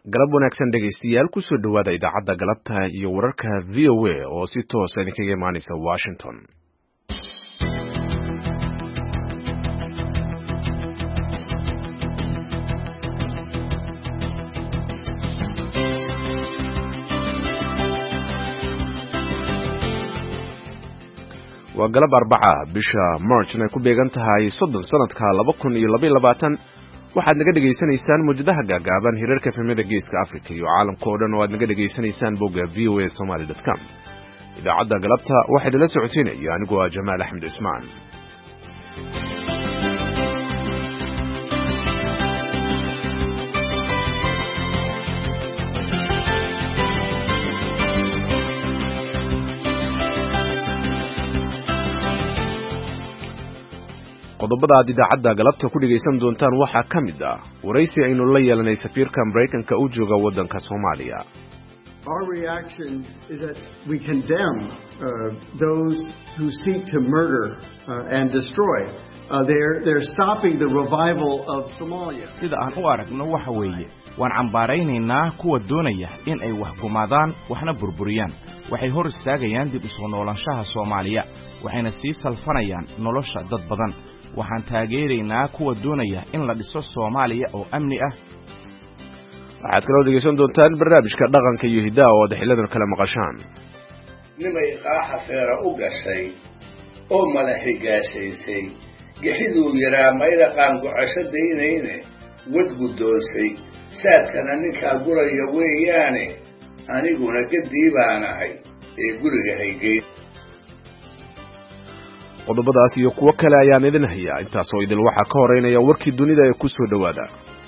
galab wanaagsan dhegaystayaal ku soo dhawaada idaacadda galabta iyo wararka VOA oo si toos ah idinkaga imaanaysa Washington. waa galab Arbaca bisha March ay ku beegan tahay 30 sanadka 2022 waxaad naga dhageysanaysaan muujadaha gaagaaban hirarka fahmada geeska Afrika iyo caalamka oo dhan oo aad naga dhageysanaysaan bogga voasomali.com. idaacadda galabta waxay idila socoteynaya anigoo ah Jamaal Axmed Ismaan. qodobada aad idaacadda galabta ku dhageysan doontaan waxaa ka mid ah waraysi aynu la yeelanay safiirka Mareykanka u jooga waddanka Soomaaliya. Our reaction is that we condemn those who seek to murder and destroy. They're stopping the revival of Somalia. Sida aan u aragno waxa weeye waan cambaaraynaynaa kuwa doonaya in ay wax gumaadaan waxna burburiyaan. Waxay hor istaagayaan dib u soo noolaanshaha Soomaaliya waxayna sii salfanayaan nolosha dad badan. waxaan taageeraynaa kuwa doonaya in la dhiso Soomaaliya oo amni ah. waxaad kaloo dhegeysan doontaan barnaamijka dhaqanka iyo hidaha oo xiliyadan kala maqashaan. nimay qaaxa feera u gashay oo malaxi gaashaysay gixiduu yaraa mayda qaan gocasho daynayne wad guddoonsay saadkana ninkaa guraya weeyaane aniguna gadii baan ahay ee guriga haygay. qodobadaas iyo kuwo kale ayaan idin hayaa intaas oo idil waxa ka horeynaya warkii dunida ee ku soo dhawaada.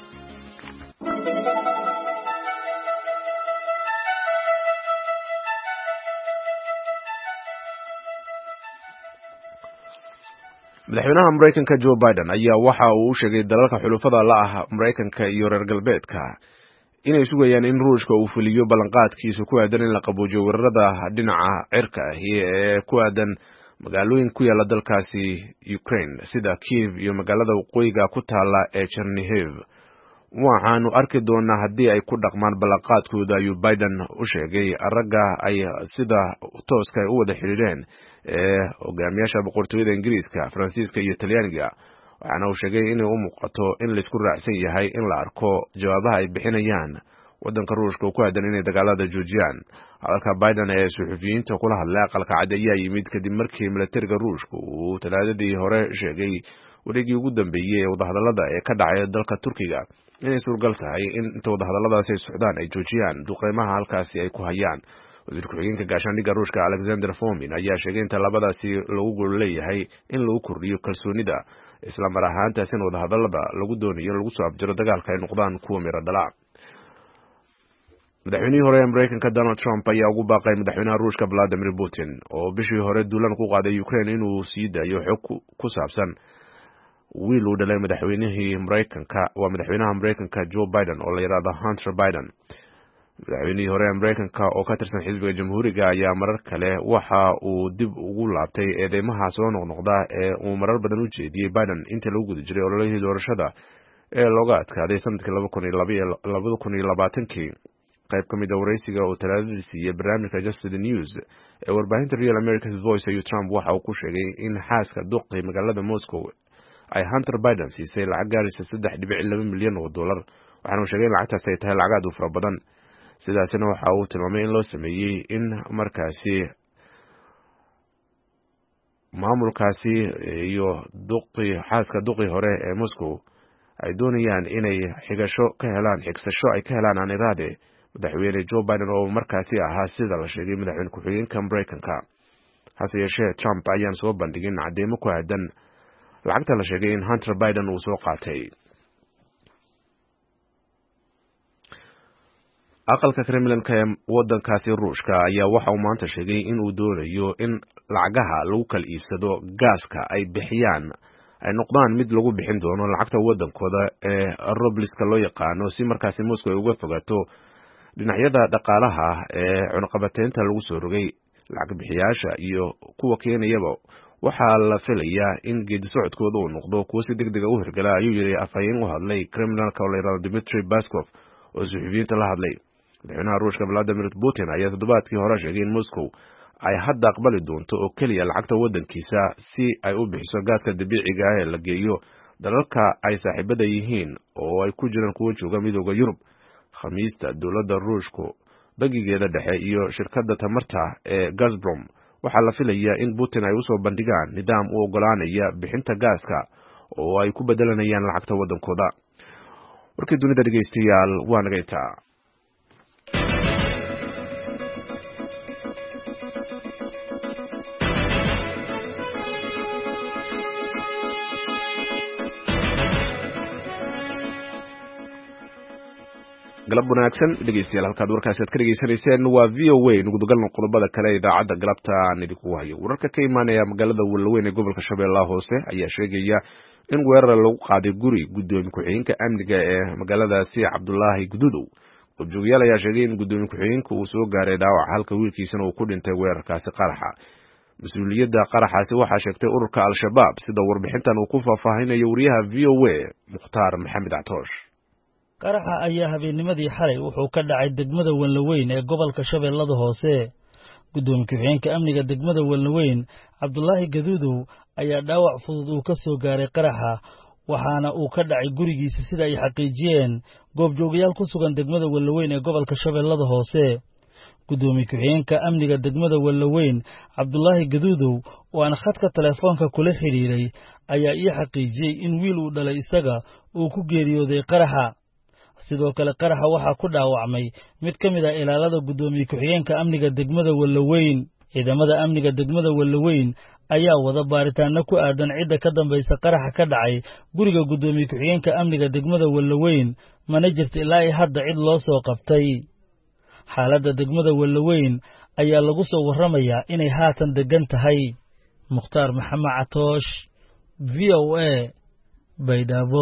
madaxweynaha Mareykanka Joe Biden ayaa waxa uu u sheegay dalalka xulufada la ah Mareykanka iyo reer galbeedka inay sugayaan in Ruushka uu fuliyo ballanqaadkiisa ku aadan in la qaboojiyo weerarada dhinaca cirka ah ee ku aadan magaalooyin ku yaala dalkaasi Ukraine sida Kiev iyo magaalada waqooyiga ku taala ee Chernihiv. waxaanu arki doonaa haddii ay ku dhaqmaan ballanqaadkooda ayuu Biden u sheegay araga ay sida tooska u wada xiriireen hogaamiyaasha boqortooyada Ingiriiska, Faransiiska iyo Talyaaniga. waxaana uu sheegay in uu muuqato in la isku raacsan yahay in la arko jawaabaha ay bixinayaan waddanka Ruushka oo ku aadan inay dagaalada joojiyaan. hadalka Biden ee suxufiyiinta kula hadlay aqalka cad ayaa yimid kadib markii militariga Ruushka uu talaadadii hore sheegay wareegii ugu dambeeyay ee wadahadallada ee ka dhacay dalka Turkiga inay suuragal tahay in inta wadahadalladaasi ay socdaan ay joojiyaan duqeymaha halkaasi ay ku hayaan. wasiirka ku-xigeenka gaashaandhigga Ruushka Alexander Fomin ayaa sheegay in labadaasi lagu gol leeyahay in lagu kordhiyo kalsoonida isla mar ahaantaas in wadahadallada lagu doonayo lagu soo abjiro dagaalka ay noqdaan kuwa miro dhala. madaxweynihii hore ee Mareykanka Donald Trump ayaa ugu baaqay madaxweynaha Ruushka Vladimir Putin oo bishii hore duulaan ku qaaday Ukraine inuu sii daayo xog ku saabsan wiil uu dhalay madaxweynaha Mareykanka Joe Biden oo la yiraahdo Hunter Biden. madaxweynihii hore ee Mareykanka oo ka tirsan xisbiga Jamhuuriga ayaa marar kale waxa uu dib ugu laabtay eedeymaha soo noqnoqda ee uu marar badan u jeediyay Biden inta lagu guda jiray ololihii doorashada ee looga adkaaday sanadkii 2020. qayb ka mid ah waraysiga oo talaadadii siiyay barnaamijka Just the News ee warbaahinta Real America's Voice ayuu Trump waxa uu ku sheegay in xaaska duqay magaalada Moscow ay Hunter Biden siisay lacag gaaraysa $3.2 milyan oo dollar. waxaana uu sheegay in lacagtaas ay tahay lacag aad u fara badan. sidaasina waxa uu tilmaamay in loo sameeyay in markaasi maamulkaasi iyo xaaska duqii hore ee Moscow ay doonayaan inay xigsasho ay ka helaan aaniraade madaxweyne Joe Biden oo markaasi ahaa sida la sheegay madaxweyne ku-xigeenka Mareykanka. hase yeeshee Trump ayaan soo bandhigin cadeymo ku aadan lacagta la sheegay in Hunter Biden uu soo qaatay. aqalka Kremlin-ka ee waddankaasi Ruushka ayaa waxa uu maanta sheegay in uu doonayo in lacagaha lagu kala iibsado gaaska ay bixiyaan ay noqdaan mid lagu bixin doono lacagta waddankooda ee rubliska loo yaqaano si markaasi Moscow ay uga fogato dhinacyada dhaqaalaha ee cunaqabateynta lagu soo rogay. lacag bixiyaasha iyo kuwa keenayaba waxaa la filayaa in geedi socodkooda uu noqdo kuwo si degdeg ah u hirgala ayuu yiri afhayeen u hadlay Kremlin-ka oo la yiraahdo Dmitry Peskov oo suxufiyiinta la hadlay. madaxweynaha ruushka Vladimir Putin ayaa toddobaadkii hore sheegay in Moscow ay hadda aqbali doonto oo keliya lacagta waddankiisa si ay u bixiso gaaska dabiiciga ah ee la geeyo dalalka ay saaxiibada yihiin oo ay ku jiraan kuwa jooga midowda Yurub. Khamiista dowladda Ruushku bangigeeda dhexe iyo shirkadda tamarta ee Gazprom waxaa la filayaa in Putin ay usoo bandhigaan nidaam u ogolaanaya bixinta gaaska oo ay ku bedelanayaan lacagta waddankooda. warkii dunida dhegeystayaal waa naga intaa. galab wanaagsan dhegeystayaal halkaad warkaasi aad ka dhegeysanayseen waa VOA nugudagalno qodobada kale idaacadda galabta aan idinku hayo. wararka ka imaanaya magaalada Walaweyn ee gobolka Shabeellaha Hoose ayaa sheegaya in weerar lagu qaaday guri gudoomiye ku-xigeenka amniga ee magaaladaasi Cabdullaahi Gududow. Qodjoogyaal ayaa sheegay in gudoomiye ku-xigeenka uu soo gaaray dhaawac halka wiilkiisana uu ku dhintay weerarkaasi qaraxa. mas-uuliyadda qaraxaasi waxaa sheegtay ururka Al-Shabaab sida warbixintan uu ku faahfaahinayo wariyaha VOA Mukhtaar Maxamed Catoosh. qaraxa ayaa habeennimadii xalay wuxuu ka dhacay degmada Walaweyn ee gobolka Shabeellada Hoose. gudoomiye ku-xigeenka amniga degmada Walaweyn Cabdullaahi Gududow ayaa dhaawac fudud uu ka soo gaaray qaraxa waxaana uu ka dhacay gurigiisa sida ay xaqiijiyeen goobjoogayaal ku sugan degmada Walaweyn ee gobolka Shabeellada Hoose. gudoomiye ku-xigeenka amniga degmada Walaweyn Cabdullaahi Gududow oo aan khadka telefoonka kula xiriiray ayaa ii xaqiijiyey in wiil uu dhalay isaga uu ku geeriyooday qaraxa. sidoo kale qaraxa waxaa ku dhaawacmay mid ka mid ah ilaalada gudoomiye ku-xigeenka amniga degmada Walaweyn. ciidamada amniga degmada Walaweyn ayaa wada baaritaano ku aadan cidda ka dambaysa qaraxa ka dhacay guriga gudoomiye ku-xigeenka amniga degmada Walaweyn mana jirto ilaa ay hadda cid loo soo qabtay. xaaladda degmada Walaweyn ayaa lagu soo warramayaa inay haatan degan tahay. Mukhtaar Maxamed Catoosh, VOA, Baydhabo.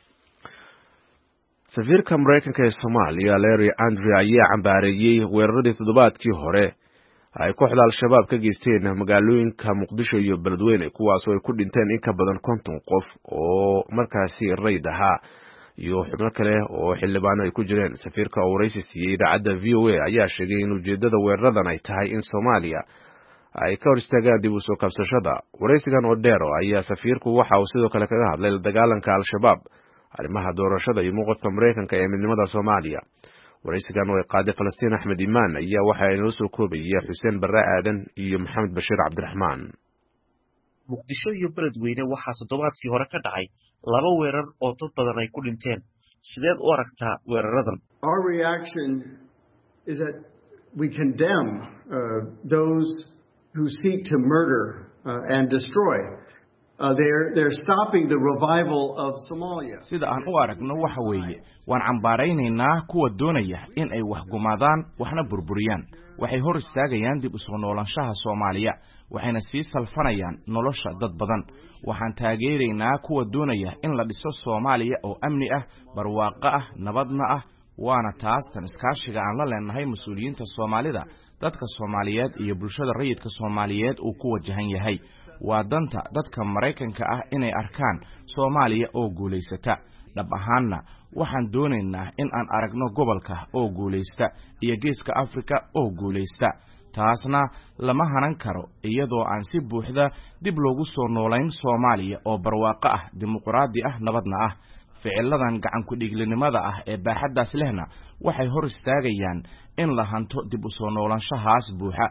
safiirka Mareykanka ee Soomaaliya Larry Andrew ayaa cambaareeyay weeraradii toddobaadkii hore ay kooxda Al-Shabaab ka geysteen magaalooyinka Muqdisho iyo Beledweyne kuwaas oo ay ku dhinteen in ka badan 50 qof oo markaasi rayd ahaa iyo xubno kale oo xildhibaano ay ku jireen. safiirka oo waraysi siiyay idaacadda VOA ayaa sheegay in ujeedada weeraradan ay tahay in Soomaaliya ay ka hor istaagaan dib u soo kabsashada. waraysigan oo dheer ayaa safiirku waxa uu sidoo kale kaga hadlay dagaalanka Al-Shabaab, arrimaha doorashada iyo mowqifka Mareykanka ee midnimada Soomaaliya. waraysigan oo ay qaaday Falastiin Axmed Imaan ayaa waxa ay noo soo koobaya Xuseen Barre Aadan iyo Maxamed Bashiir Cabdiraxmaan. Muqdisho iyo Beledweyne waxaa toddobaadkii hore ka dhacay 2 weerar oo dad badan ay ku dhinteen. sideed u aragtaa weeraradan? Our reaction is that we condemn those who seek to murder and destroy. They're stopping the revival of Somalia. sida aan u aragno waxa weeye waan cambaaraynaynaa kuwa doonaya in ay wax gumaadaan waxna burburiyaan. waxay hor istaagayaan dib u soo noolaanshaha Soomaaliya waxayna sii salfanayaan nolosha dad badan. waxaan taageeraynaa kuwa doonaya in la dhiso Soomaaliya oo amni ah, barwaaqo ah, nabadna ah. waana taas tan iskaashiga aan la leenahay mas'uuliyiinta Soomaalida, dadka Soomaaliyeed iyo bulshada rayidka Soomaaliyeed uu ku wajahan yahay. waa danta dadka Mareykanka ah inay arkaan Soomaaliya oo guuleysata. dhab ahaanna waxaan doonaynaa in aan aragno gobolka oo guuleysta iyo geeska Afrika oo guuleysta. taasna lama hanan karo iyadoo aan si buuxda dib loogu soo noolayn Soomaaliya oo barwaaqo ah, dimuqraadi ah, nabadna ah. ficiladan gacan ku dhiglinimada ah ee baaxaddaas lehna waxay hor istaagayaan in la hanto dib u soo noolaanshahaas buuxa.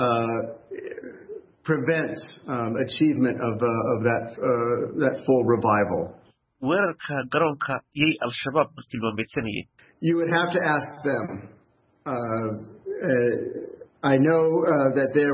Prevents achievement of that full revival. weerarka garoonka yay Al-Shabaab bartilmaameedsanayeen? You would have to ask them. I know that there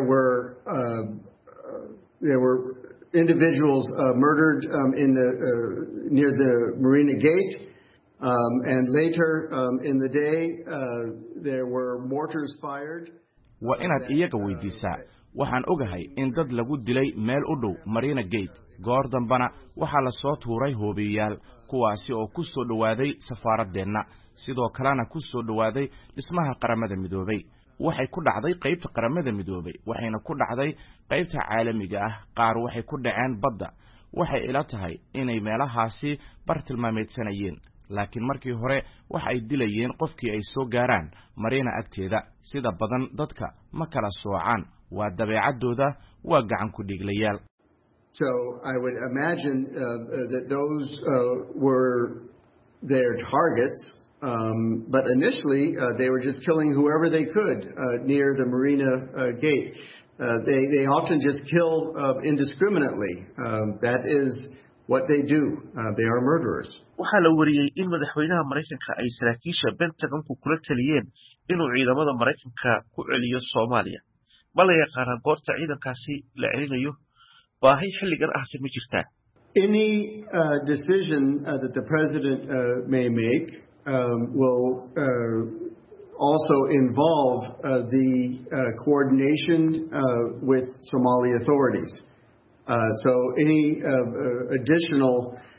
were individuals murdered in the near the Marina Gate, and later in the day there were mortars fired. waa inaad iyaga weydiisaa. waxaan ogahay in dad lagu dilay meel u dhow Marina Gate. goor dambana waxaa la soo tuuray hoobiyaal kuwaasi oo ku soo dhawaaday safaaradeenna, sidoo kalena ku soo dhawaaday dhismaha qaramada midoobay. waxay ku dhacday qaybta qaramada midoobay, waxayna ku dhacday qaybta caalamiga ah. qaar waxay ku dhaceen badda. waxay ila tahay inay meelahaasi bartilmaameedsanayeen. laakiin markii hore waxa ay dilayeen qofkii ay soo gaaraan Marina agteeda sida badan dadka ma kala soocaan waa dabeecadooda waa gacan ku dhiglayaal. So I would imagine that those were their targets, but initially they were just killing whoever they could near the Marina gate. They often just kill indiscriminately. That is what they do. They are murderers. waxaa la wariyay in madaxweynaha Mareykanka ay saraakiisha Pentagon-ku kula taliyeen inuu ciidamada Mareykanka ku celiyo Soomaaliya. Ma la yaqaan goorta ciidankaasi la celinayo? baahi xilligan ahsi ma jirtaa? Any decision that the president may make will also involve the coordination with Somali authorities. So any additional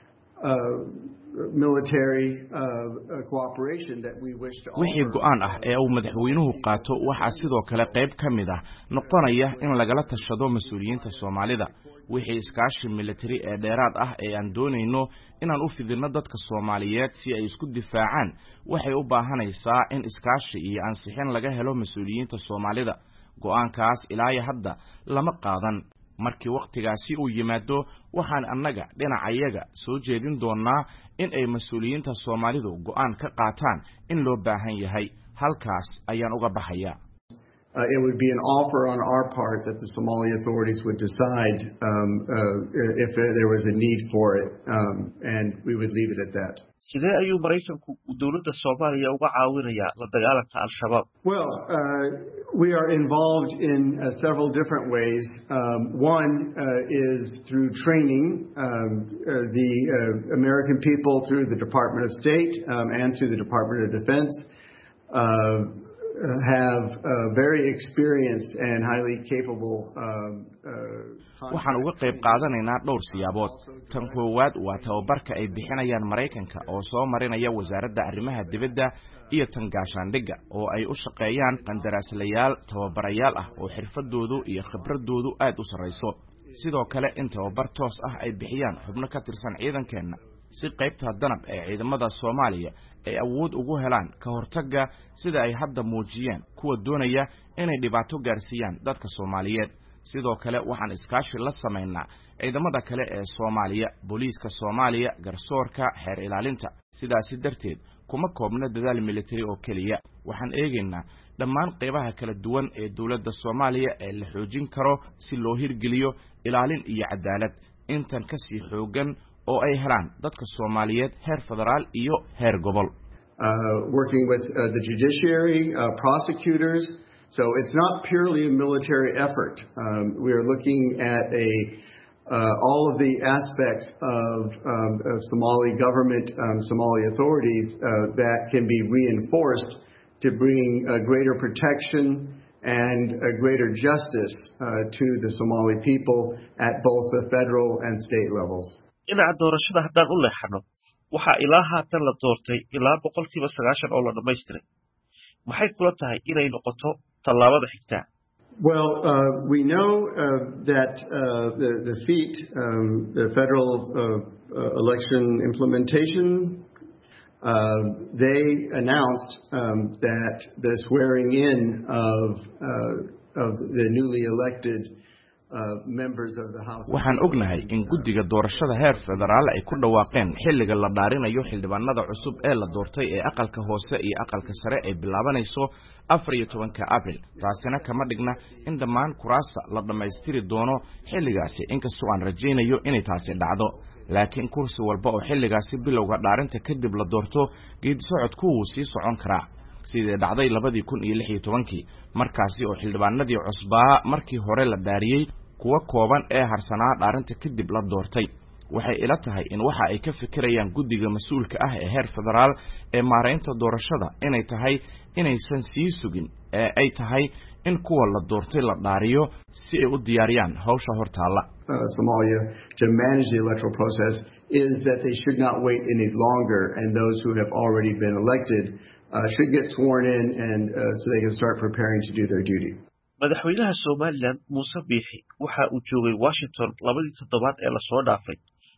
military cooperation that we wish to offer. wixii go'aan ah ee uu madaxweynuhu qaato waxa sidoo kale qayb ka mid ah noqonaya in lagala tashado mas'uuliyiinta Soomaalida wixii iskaashi military ee dheeraad ah ee aan doonayno inaan u fidino dadka Soomaaliyeed si ay isku difaacaan waxay u baahanaysaa in iskaashi iyo ansixin laga helo mas'uuliyiinta Soomaalida go'aankaas ilaa hadda lama qaadan markii waqtigaasi uu yimaado waxaan annaga dhinacayaga soo jeedin doonaa in ay mas'uuliyiinta Soomaalidu go'aan ka qaataan in loo baahan yahay halkaas ayaan uga baxayaa. It would be an offer on our part that the Somali authorities would decide if there was a need for it, and we would leave it at that. sidee ayuu Mareykanku dawladda Soomaaliya uga caawinayaa la dagaalanka Al-Shabaab? Well, we are involved in several different ways. One is through training the American people through the Department of State and through the Department of Defense. Have very experienced and highly capable waxaan uga qayb qaadanaynaa dhowr siyaabood tan koowaad waa tababarka ay bixinayaan Mareykanka oo soo marinaya wasaaradda arrimaha dibadda iyo tan gaashaandhigga oo ay u shaqeeyaan qandaraaslayaal tababarayaal ah oo xirfadoodu iyo khibradoodu aad u sareyso sidoo kale in tababar toos ah ay bixiyaan xubno ka tirsan ciidankeena si qaybta danab ee ciidamada Soomaaliya ay awood ugu helaan ka hortagga sida ay hadda muujiyeen kuwa doonaya inay dhibaato gaarsiiyaan dadka Soomaaliyeed sidoo kale waxaan iskaashi la sameynaa ciidamada kale ee Soomaaliya booliiska Soomaaliya garsoorka xeer ilaalinta sidaas darteed kuma koobna dadaal military oo kaliya waxaan eegaynaa dhammaan qaybaha kala duwan ee dawladda Soomaaliya ee la xoojin karo si loo hirgeliyo ilaalin iyo cadaalad intan ka sii xoogan oo ay helaan dadka Soomaaliyeed heer federaal iyo heer gobol. Working with the judiciary, prosecutors. So it's not purely a military effort. We are looking at all of the aspects of Somali government, Somali authorities that can be reinforced to bring greater protection and greater justice to the Somali people at both the federal and state levels. dhinaca doorashada haddaan u leexano waxa ilaa haatan la doortay ilaa 90% oo la dhameystiray maxay kula tahay inay noqoto tallaabada xigta? Well, we know that the FEIT, the Federal Election Implementation, they announced that the swearing in of the newly elected waxaan ognahay in guddiga doorashada heer federaal ay ku dhawaaqeen xilliga la dhaarinayo xildhibaanada cusub ee la doortay ee aqalka hoose iyo aqalka sare ay bilaabanayso 14 Abriil taasina kama dhigna in dhammaan kuraasta la dhameystiri doono xilligaasi inkastoo aan rajaynayo inay taasi dhacdo laakiin kursi walba oo xilligaasi bilowga dhaarinta kadib la doorto geedi socodku wuu sii socon karaa sidii dhacday 2016 markaasi oo xildhibaanadii cusbaa markii hore la dhaariyay kuwa kooban ee harsanaa dhaarinta kadib la doortay waxay ila tahay in waxa ay ka fikirayaan guddiga mas'uulka ah ee heer federaal ee maareynta doorashada inay tahay inaysan sii sugin ee ay tahay in kuwa la doortay la dhaariyo si ay u diyaariyaan hawsha hortaala Somalia to manage the electoral process is that they should not wait any longer and those who have already been elected should get sworn in and so they can start preparing to do their duty. Madaxweynaha Somaliland Muuse Biixi waxa uu joogay Washington 2 toddobaad ee la soo dhaafay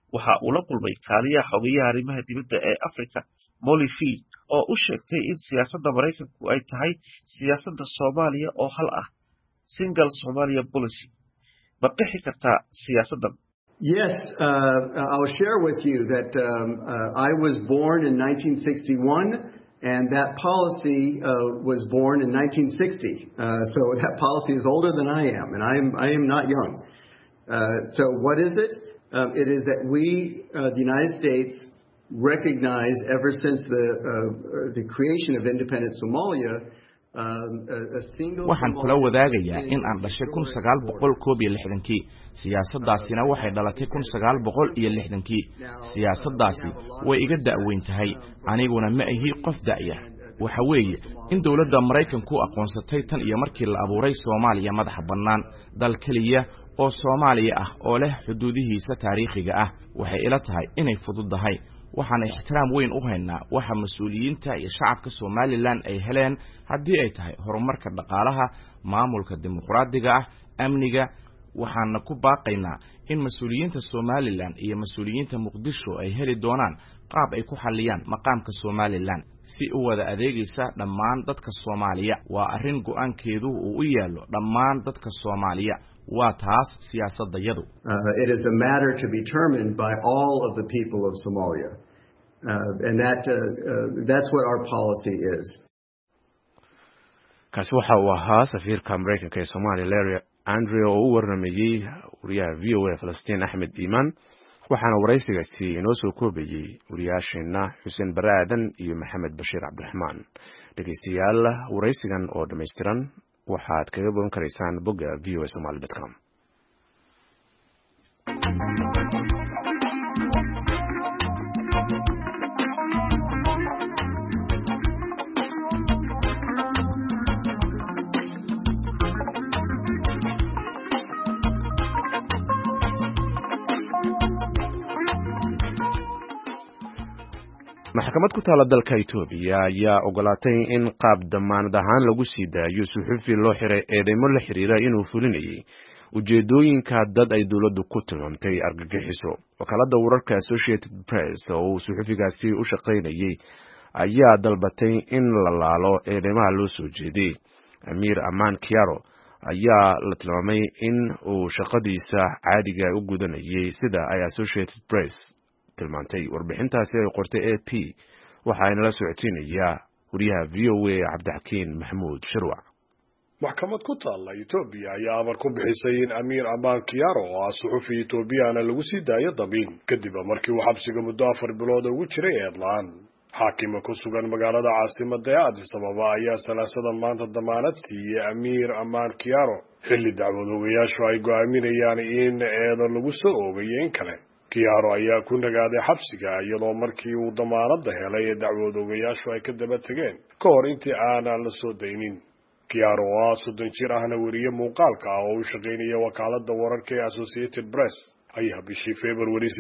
waxa uu la kulmay kaaliyaha xogayaha arrimaha dibadda ee Afrika Molly Field oo u sheegtay in siyaasadda Maraykanku ay tahay siyaasadda Soomaaliya oo hal ah single Somalia policy. Ma qeexi kartaa siyaasaddan? Yes, I'll share with you that I was born in 1961 and that policy was born in 1960. So that policy is older than I am, and I am not young. So what is it? It is that we, the United States, recognize ever since the creation of independent Somalia. waxaan kula wadaagayaa in aan dhashay 1961kii siyaasaddaasina waxay dhalatay 1960kii siyaasaddaasi way iga da'weyn tahay aniguna ma ahi qof da'yar waxa weeye in dawladda Maraykanku aqoonsatay tan iyo markii la abuuray Soomaaliya madax bannaan dal kaliya oo Soomaaliya ah oo leh xuduudihiisa taariikhiga ah waxay ila tahay inay fududahay waxaan ixtiraam weyn u haynaa waxa mas'uuliyiinta iyo shacabka Somaliland ay heleen haddii ay tahay horumarka dhaqaalaha maamulka dimuqraadiga ah amniga waxaan ku baaqaynaa in mas'uuliyiinta Somaliland iyo mas'uuliyiinta Muqdisho ay heli doonaan qaab ay ku xaliyaan maqaamka Somaliland si u wada adeegaysa dhammaan dadka Soomaaliya waa arrin go'aankeedu uu u yaalo dhammaan dadka Soomaaliya waa taas siyaasadayadu. It is a matter to be determined by all of the people of Somalia, and that's what our policy is. kaasi waxa uu ahaa safiirka Mareykanka ee Soomaaliya Larry Andrew oo u warramayay wariyaha VOA Falastiin Axmed Iimaan waxaana waraysigaasi inoo soo koobayay wariyaasheena Xuseen Baraadan iyo Maxamed Bashiir Cabdiraxmaan. dhegeystayaal waraysigan oo dhameystiran waxaad kaga bogan karaysaan bogga voasomali.com. maxkamad ku taala dalka Itoobiya ayaa ogolaatay in qaab damaanad ahaan lagu sii daayo suxufi loo xiray eedeymo la xiriira inuu fulinayay ujeedooyinka dad ay dawladdu ku tilmaamtay argagixiso. wakaaladda wararka Associated Press oo suxufigaasi u shaqaynayay ayaa dalbatay in la laalo eedeymaha loo soo jeeday. Amir Aman Kiaro ayaa la tilmaamay in uu shaqadiisa caadiga u gudanayay sida ay Associated Press tilmaantay. warbixintaasi ay qortay AP waxaana la socodsiinaya wariyaha VOA Cabdixakiin Maxamuud Shirwac. maxkamad ku taala Itoobiya ayaa amar ku bixisay in Amir Aman Kiaro oo suxufi Itoobiyaan lagu sii daayo dabiin kadib markii uu xabsiga muddo 4 bilood ugu jiray eedlaan. xaakima ku sugan magaalada caasimadda ee Addis Ababa ayaa salaasada maanta damaanad siiyay Amir Aman Kiaro xilli dacwad-oogayaashu ay go'aaminayaan in eedo lagu soo oogay in kale. Kiaro ayaa ku nagaaday xabsiga iyadoo markii uu damaanadda helay dacwad-oogayaashu ay ka daba tageen ka hor intii aanan la soo daynin. Kiaro oo 30 jir ahna wariye muuqaalka oo u shaqaynaya wakaaladda wararka ee Associated Press ayaa bishii February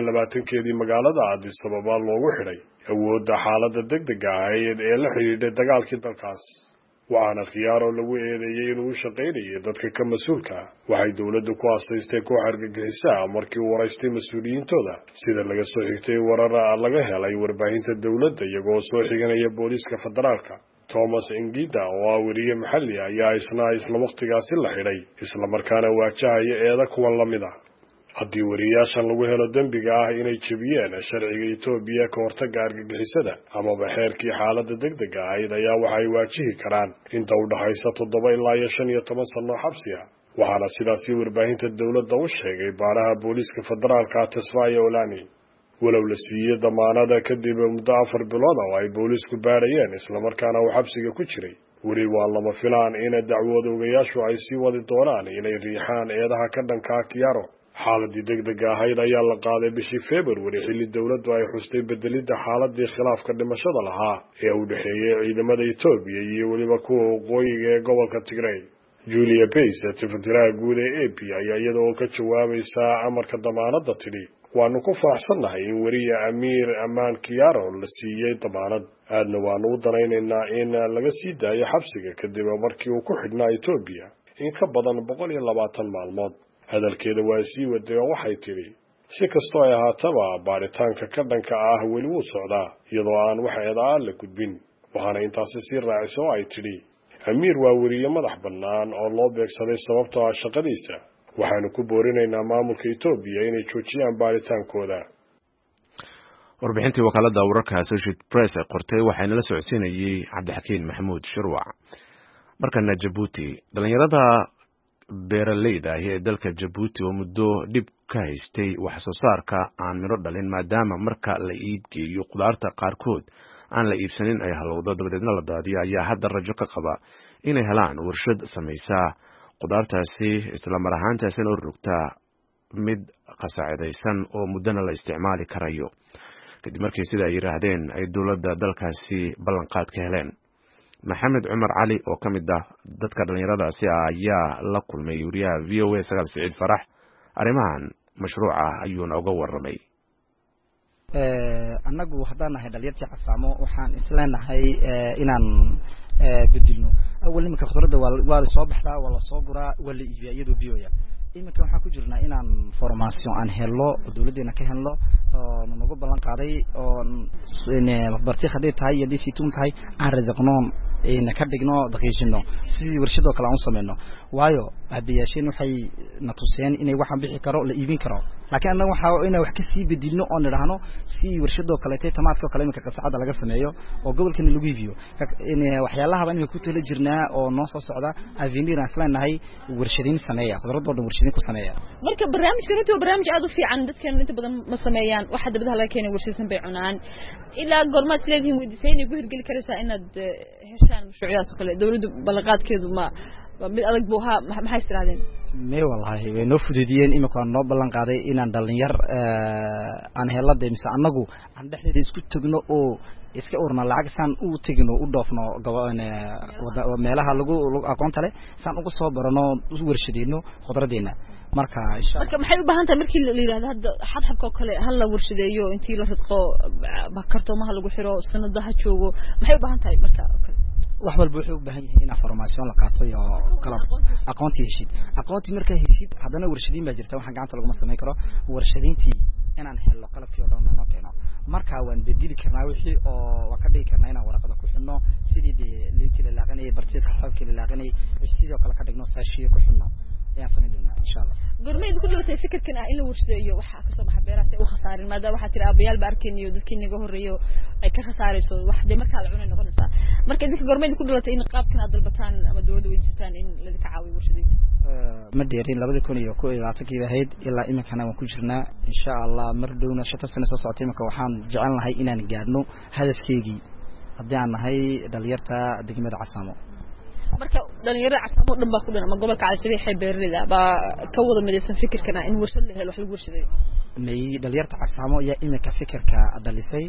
28 magaalada Addis Ababa loogu xidhay awoodda xaaladda degdega ah ee la xiriirtay dagaalkii dalkaas. waxaana Kiaro lagu eedeeyay inuu u shaqaynayay dadka ka mas'uulka waxay dawladdu ku asaystay koox argagixisa markii uu waraystay mas'uuliyiintooda sida laga soo xigtay warar laga helay warbaahinta dawladda iyagoo soo xiganaya booliska federaalka. Thomas Ngida oo wariye maxalli ayaa isla waqtigaasi la xidhay isla markaana waajahaya eedo kuwan la mid ah. haddii wariyaashan lagu helo dambiga ah inay jebiyeen sharciga Itoobiya ka hortagga argagixisada amaba xeerkii xaaladda degdega ah ayaa waxay waajihi karaan inta u dhaxaysa 7 ilaa 15 sano xabsi ah. waxaana sidaasi warbaahinta dawladda u sheegay baaraha booliska federaalka Tesfaye Olani. walow la siiyay damaanada kadib muddo 4 bilood oo ay boolisku baarayeen isla markaana uu xabsiga ku jiray weli waa lama filaan in dacwad-oogayaashu ay sii wadi doonaan inay riixaan eedaha ka dhanka Kiaro. xaaladii degdega ahayd ayaa la qaaday bishii February xilli dawladdu ay xustay bedelidda xaaladii khilaafka dhimashada lahaa ee u dhaxeeyay ciidamada Itoobiya iyo waliba kuwa waqooyiga ee gobolka Tigray. Julia Pace tifantiraha guud ee AP ayaa iyadoo ka jawaabaysa amarka damaanadda tidhi waanu ku faraxsanahay in wariye Amir Aman Kiaro la siiyay damaanad aadna waanu u danaynaynaa in laga sii daayo xabsiga kadib markii uu ku xidhnaa Itoobiya in ka badan 120 maalmood. hadalkeeda waa sii waday oo waxay tidhi si kastoo ay ahaataba baaritaanka ka dhanka ah weli wuu socdaa iyadoo aan wax eedaa la gudbin waxaana intaasi sii raaciso ay tidhi amiir waa weriye madax bannaan oo loo beegsaday sababtoo ah shaqadiisa waxaanu ku boorinaynaa maamulka Itoobiya inay joojiyaan baaritaankooda. warbixintii wakaalada wararka Associated Press ee qortay waxayna la socodsiinayay Cabdixakiin Maxamuud Shirwac. markana Djibouti dhalinyarada beeraleyda ah ee dalka Djibouti oo muddo dib ka haystay wax soo saarka aan miro dhalin maadaama marka la iibgeeyo qudaarta qaarkood aan la iibsanin ay halowdo dabadeedna la daadiyo ayaa hadda rajo ka qaba inay helaan warshad samaysa qudaartaasi isla mar ahaantaasina u rogta mid qasacadaysan oo muddana la isticmaali karayo kadib markii sida ay yiraahdeen ay dowladda dalkaasi ballanqaad ka heleen. maxamed cumar cali oo ka mid ah dadka dhalinyaradaasi ayaa la kulmay wariyaha VOA Sagaal Siciid Farax arrimahan mashruuca ayuuna uga warramay. annagu haddaan nahay dhalinyartii Casaamo waxaan isleenahay inaan bedilno awal iminka khudradda waa soo baxdaa waa la soo guraa waa la iibiyaa iyadoo biyoya iminka waxaan ku jirnaa inaan formation aan helno dawladdeena ka helno oo nagu ballan qaaday oo bartii haday tahay iyo DC2 tahay aan rajaqnoon ina ka dhigno daqiishino sidii warshado kale aan u sameeyno waayo abiyaasheen waxay na tuseen inay waxaan bixi karo la iibin karo laakiin annagu waxa inay wax ka sii bedilno oo nidhaahno si warshado kale tamaadka kale iminka qasacada laga sameeyo oo gobolkan lagu iibiyo in waxyaalaha baan ku tala jirnaa oo noo soo socda avenir aslanahay warshadin sameeya khudradda warshadin ku sameeya marka barnaamijkan intuu barnaamij aad u fiican dadkan inta badan ma sameeyaan waxa dabada laga keenay warshadin bay cunaan ilaa goorma sideedin weydiisay inay ku hirgeli karaysaa inaad heshaan mashruucyadaas kale dawladdu ballanqaadkeedu ma mid adag buu ha maxay istiraadeen mee wallahi way noo fududiyeen imika noo ballan qaaday inaan dhalinyar aan helada mise annagu aan dhexdeeda isku tagno oo iska urna lacag san u tagno u dhoofno meelaha lagu aqoonta leh san ugu soo barano warshadeeno khudradeena marka maxay u baahan tahay markii la yiraahdo hadda xabxabka kale hal la warshadeeyo intii la ridqo kartoomaha lagu xiro sanadaha joogo maxay u baahan tahay marka kale wax walba wuxuu u baahan yahay in formation la qaato iyo qalab aqoonti heshid aqoonti marka heshid hadana warshadiin baa jirta waxaan gacanta lagu sameyn karo warshadiintii inaan helo qalabkii oo dhan noo keeno marka waan bedeli karnaa wixii oo waa ka dhigi karnaa inaan warqada ku xidhno sidii liintii la laaqanay bartiis xabkii la laaqanay sidoo kale ka dhigno saashiyo ku xidhno ayaan sameyn doonaa insha Allah gormeed ku dhawtay fikirkan ah in la warshadeeyo waxa ka soo baxa beeraha si u khasaarin maadaama waxa tiri abayaal ba arkeenayo dadkii naga horeeyo ay ka khasaarayso wax de marka la cunay noqonaysa marka idinka gormeed ku dhawtay in qaabkan aad dalbataan ama dawladda weydiistaan in la ka caawiyo warshadeynta ma dheerin 2021 ahayd ilaa iminkana waan ku jirnaa insha Allah mar dhowna 5 sano soo socotay marka waxaan jecelnahay inaan gaarno hadafkeygii haddii aan nahay dhalinyarta degmada Casaamo marka dhalinyarada Casaamo dhan baa ku dhan ama gobolka Caalshabeelle beeraleyda ba ka wada midaysan fikirkan in warshad la helo wax lagu warshadeeyo may dhalinyarta Casaamo ayaa iminka fikirka dhalisay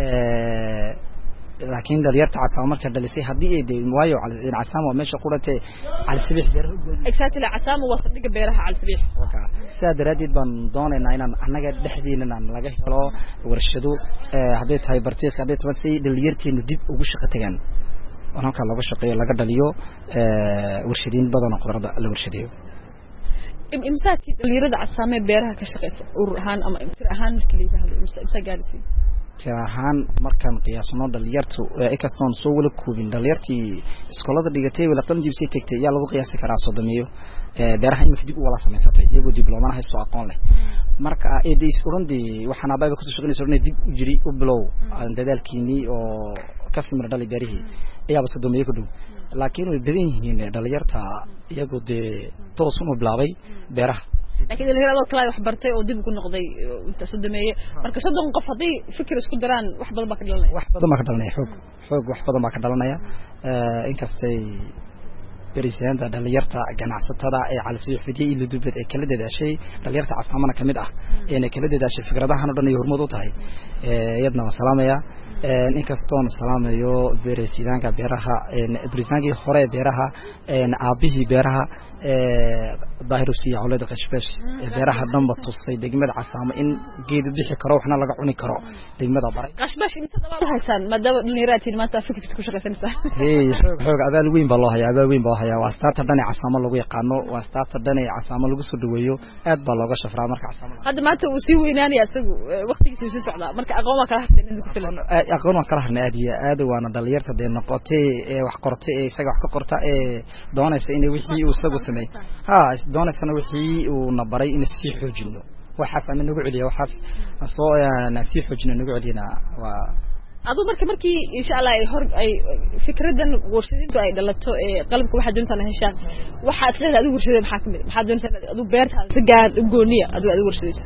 laakiin dhalinyarta Casaamo marka dhalisay hadii ay waayo Casaamo meesha qurate Caalshabeelle beeraha exactly Casaamo waa sadhiga beeraha Caalshabeelle sidaa daraadeed baan doonaynaa inaan annaga dhexdeena laga helo warshado hadii tahay bartiis hadii tahay si dhalinyarteenu dib ugu shaqo tagaan halka laga shaqeeyo laga dhaliyo warshadiin badan oo khudradda la warshadeeyo imsaaki dhalinyarada Casaamo beeraha ka shaqeysa urur ahaan ama imtir ahaan markii la yiraahdo imsa gaarsiin tirahan markaan qiyaasno dhalinyartu ay kastoon soo wala koobin dhalinyartii iskoolada dhigatay wala qalin jibsay tagtay yaa lagu qiyaasi karaa sodomiyo beeraha imika dib u wala sameysatay iyagoo dibloomana haysto aqoon leh marka eedays urundii waxaan abaaba ku soo shaqeynayso inay dib u jiri u bilow dadaalkiini oo kasmir dhali beerihi ayaa sodomiyo ku dhow laakiin way badan yihiin dhalinyarta iyagoo de toos u bilaabay beeraha laakiin dhalinyarada kale wax bartay oo dib ugu noqday inta sodomeeye marka sodon qof hadii fikir isku daraan wax badan baa ka dhalanaya xoog wax badan baa ka dhalanaya inkastay barisaanta dhalinyarta ganacsatada ee Caalshabeelle fidiyay ila dubad ee kala dadaashay dhalinyarta Casaamana kamid ah ee kala dadaashay fikradahan oo dhan ay hormud u tahay iyadna waan salaamaya inkastoon salaamayo beerasidaanka beeraha barisaanki hore beeraha aabihii beeraha daahir si awlada qashbash beeraha dhanba tusay degmada casaamo in geedu bixi karo waxna laga cuni karo degmada baray qashbash inta daba haysan madaba dhalinyarada maanta fikirkiisa ku shaqaysanaysa xoog abaal weyn baa loo hayaa waa starta dhan casaamo lagu yaqaano waa starta dhan casaamo lagu soo dhaweeyo aad baa looga shafraa marka casaamo hadda maanta uu si weynaanaya isagu waqtigiisa uu soo socdaa marka aqoon kala hartay inuu ku filan aqoon kala harnay aad waana dhalinyarta de noqotay wax qortay isaga wax ka qorta doonaysa in wixii uu isagu sameeyay doonaysana wixii uu nabaray in si xoojino waxaas aan nagu celiyo waxaas soo si xoojino nagu celina waa adu markii insha Allah ay fikradan warshadintu ay dhalato qalabka waxa doontaan heshaan waxa aad adu warshadeen maxaa kamid waxa doontaan adu beerta si gaar u gooniya adu warshadayso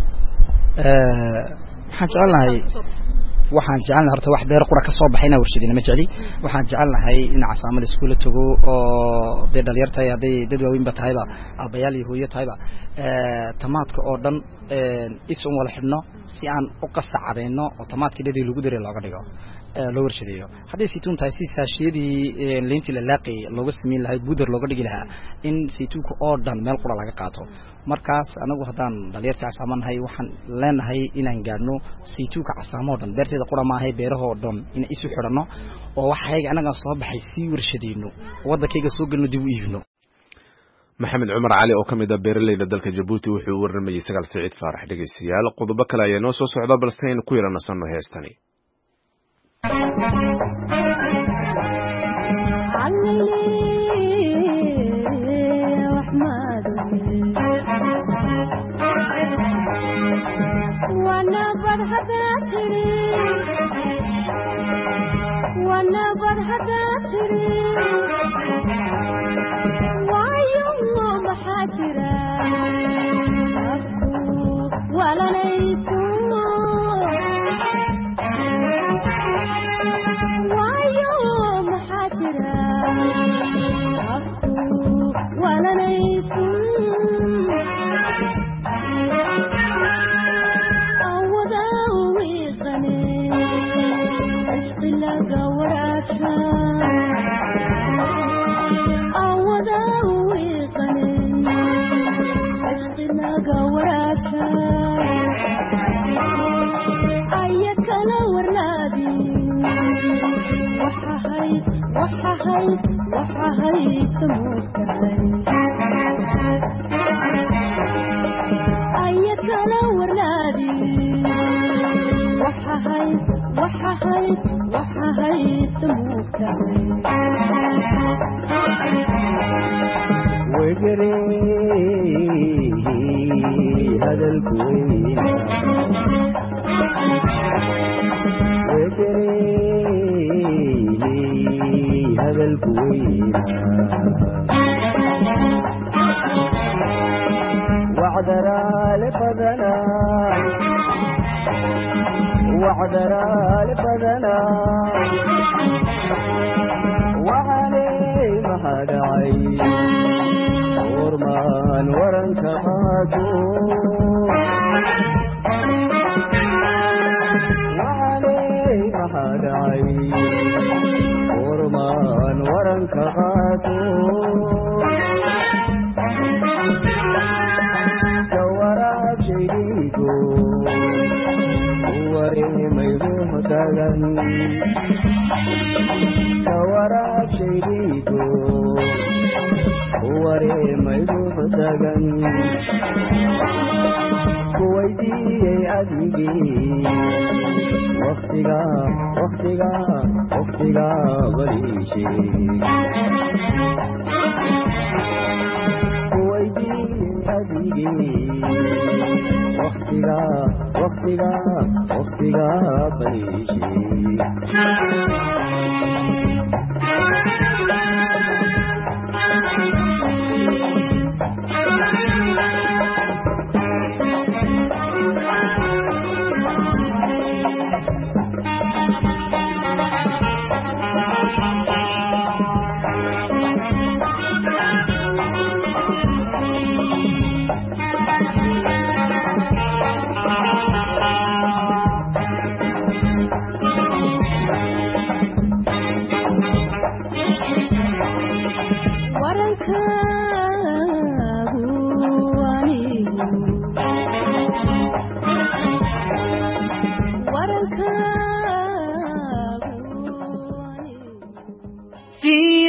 waxaan jecelnahay horta wax beer qura ka soo baxayna warshadina ma jecli waxaan jecelnahay in casaamo la iskuul tago oo dhalinyarta ay dad waaweyn ba tahayba abayaal iyo hooyo tahayba tamaadka oo dhan isu wala xidhno si aan u qasacadeyno oo tamaadka dhadii lagu diray looga dhigo loo warshadeeyo haddii saytuun tahay si saashiyadii leenti la laaqay looga sameyn lahaa buudar looga dhigi lahaa in saytuunka oo dhan meel qura laga qaato markaas anagu hadaan dhalinyarta casaamanahay waxaan leenahay inaan gaadhno saytuunka casaamo oo dhan beerteeda qura ma ahay beeraha oo dhan in isu xidhano oo waxayga anaga soo baxay si warshadeeno waddankayga soo galno dib u iibino maxamed cumar cali oo kamid ah beeraleyda dalka Djibouti wuxuu warramayay Sagaal Saciid Faarax dhageystayaal qodobo kale ayaa noo soo socda balse in ku yaranaasano heestani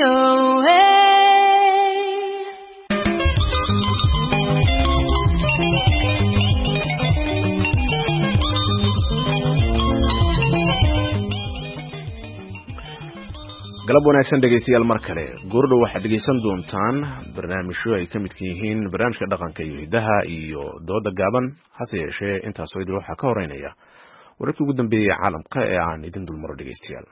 galab wanaagsan dhegeystayaal mar kale goordhow waxaad dhegeysan doontaan barnaamijyo ay ka midka yihiin barnaamijka dhaqanka iyo hidaha iyo dooda gaaban hase yeeshee intaasoo idil waxaa ka horeynaya wararkii ugu dambeeyey caalamka ee aan idin dulmaro dhegeystayaal.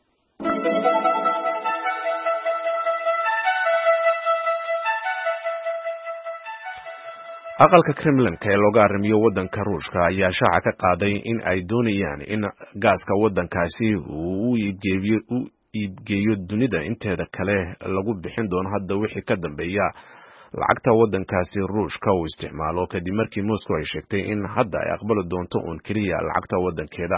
aqalka Kremlin-ka ee looga arrimiyo waddanka Ruushka ayaa shaaca ka qaaday in ay doonayaan in gaaska waddankaasi uu iibgeeyo dunida inteeda kale lagu bixin doono hadda wixii ka dambeeya lacagta waddankaasi Ruushka uu isticmaalo kadib markii Moscow ay sheegtay in hadda ay aqbali doonto uun keliya lacagta waddankeeda.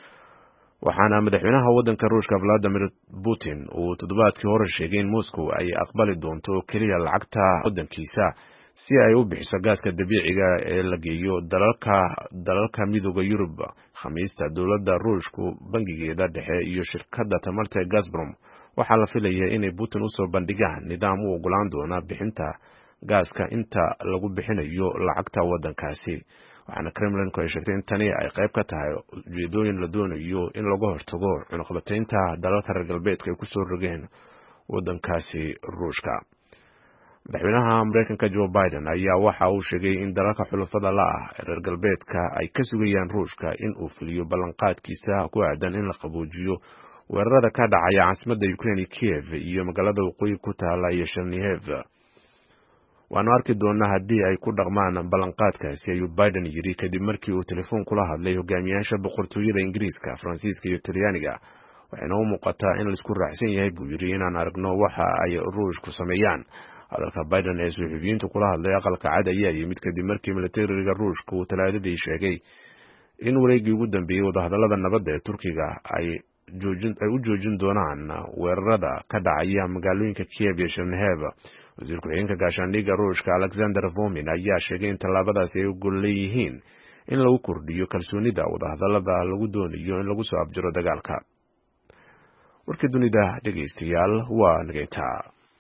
waxaana madaxweynaha waddanka Ruushka Vladimir Putin uu toddobaadkii hore sheegay in Moscow ay aqbali doonto keliya lacagta waddankiisa si ay u bixiso gaaska dabiiciga ee la geeyo dalalka midowga Yurub. Khamiista dowladda Ruushku bangigeeda dhexe iyo shirkadda tamarta Gazprom waxaa la filayaa inay Putin u soo bandhigaan nidaam u ogolaan doona bixinta gaaska inta lagu bixinayo lacagta waddankaasi. waxaana Kremlin-ku ay sheegtay in tani ay qayb ka tahay ujeedooyin la doonayo in laga hortago cunaqabataynta dalalka reer galbeedka ay ku soo rogeen waddankaasi Ruushka. madaxweynaha Mareykanka Joe Biden ayaa waxa uu sheegay in dalalka xulafada la ah reer galbeedka ay ka sugayaan Ruushka in uu fuliyo ballanqaadkiisa ku aadan in la qaboojiyo weerarada ka dhacaya caasimadda Ukraine Kiev iyo magaalada waqooyi ku taala Chernihiv. waanu arki doonaa haddii ay ku dhaqmaan ballanqaadkaasi ayuu Biden yiri kadib markii uu telefoon kula hadlay hogaamiyaasha boqortooyada Ingiriiska, Faransiiska iyo Talyaaniga. waxayna u muuqataa in la isku raacsan yahay buu yiri inaan aragno waxa ay Ruushku sameeyaan. hadalka Biden ee suxufiyiinta kula hadlay aqalka cad ayaa yimid kadib markii militariga Ruushka uu Talaadadii sheegay in wareegii ugu dambeeyay wadahadallada nabadda ee Turkiga ay u joojin doonaan weerarada ka dhacaya magaalooyinka Kiev iyo Chernihiv. wasiir ku-xigeenka gaashaandhigga Ruushka Alexander Fomin ayaa sheegay in tallaabadaasi ay u gol leeyihiin in lagu kordhiyo kalsoonida wadahadallada lagu doonayo in lagu soo abjiro dagaalka. warkii dunida dhegeystayaal waa nageyntaa.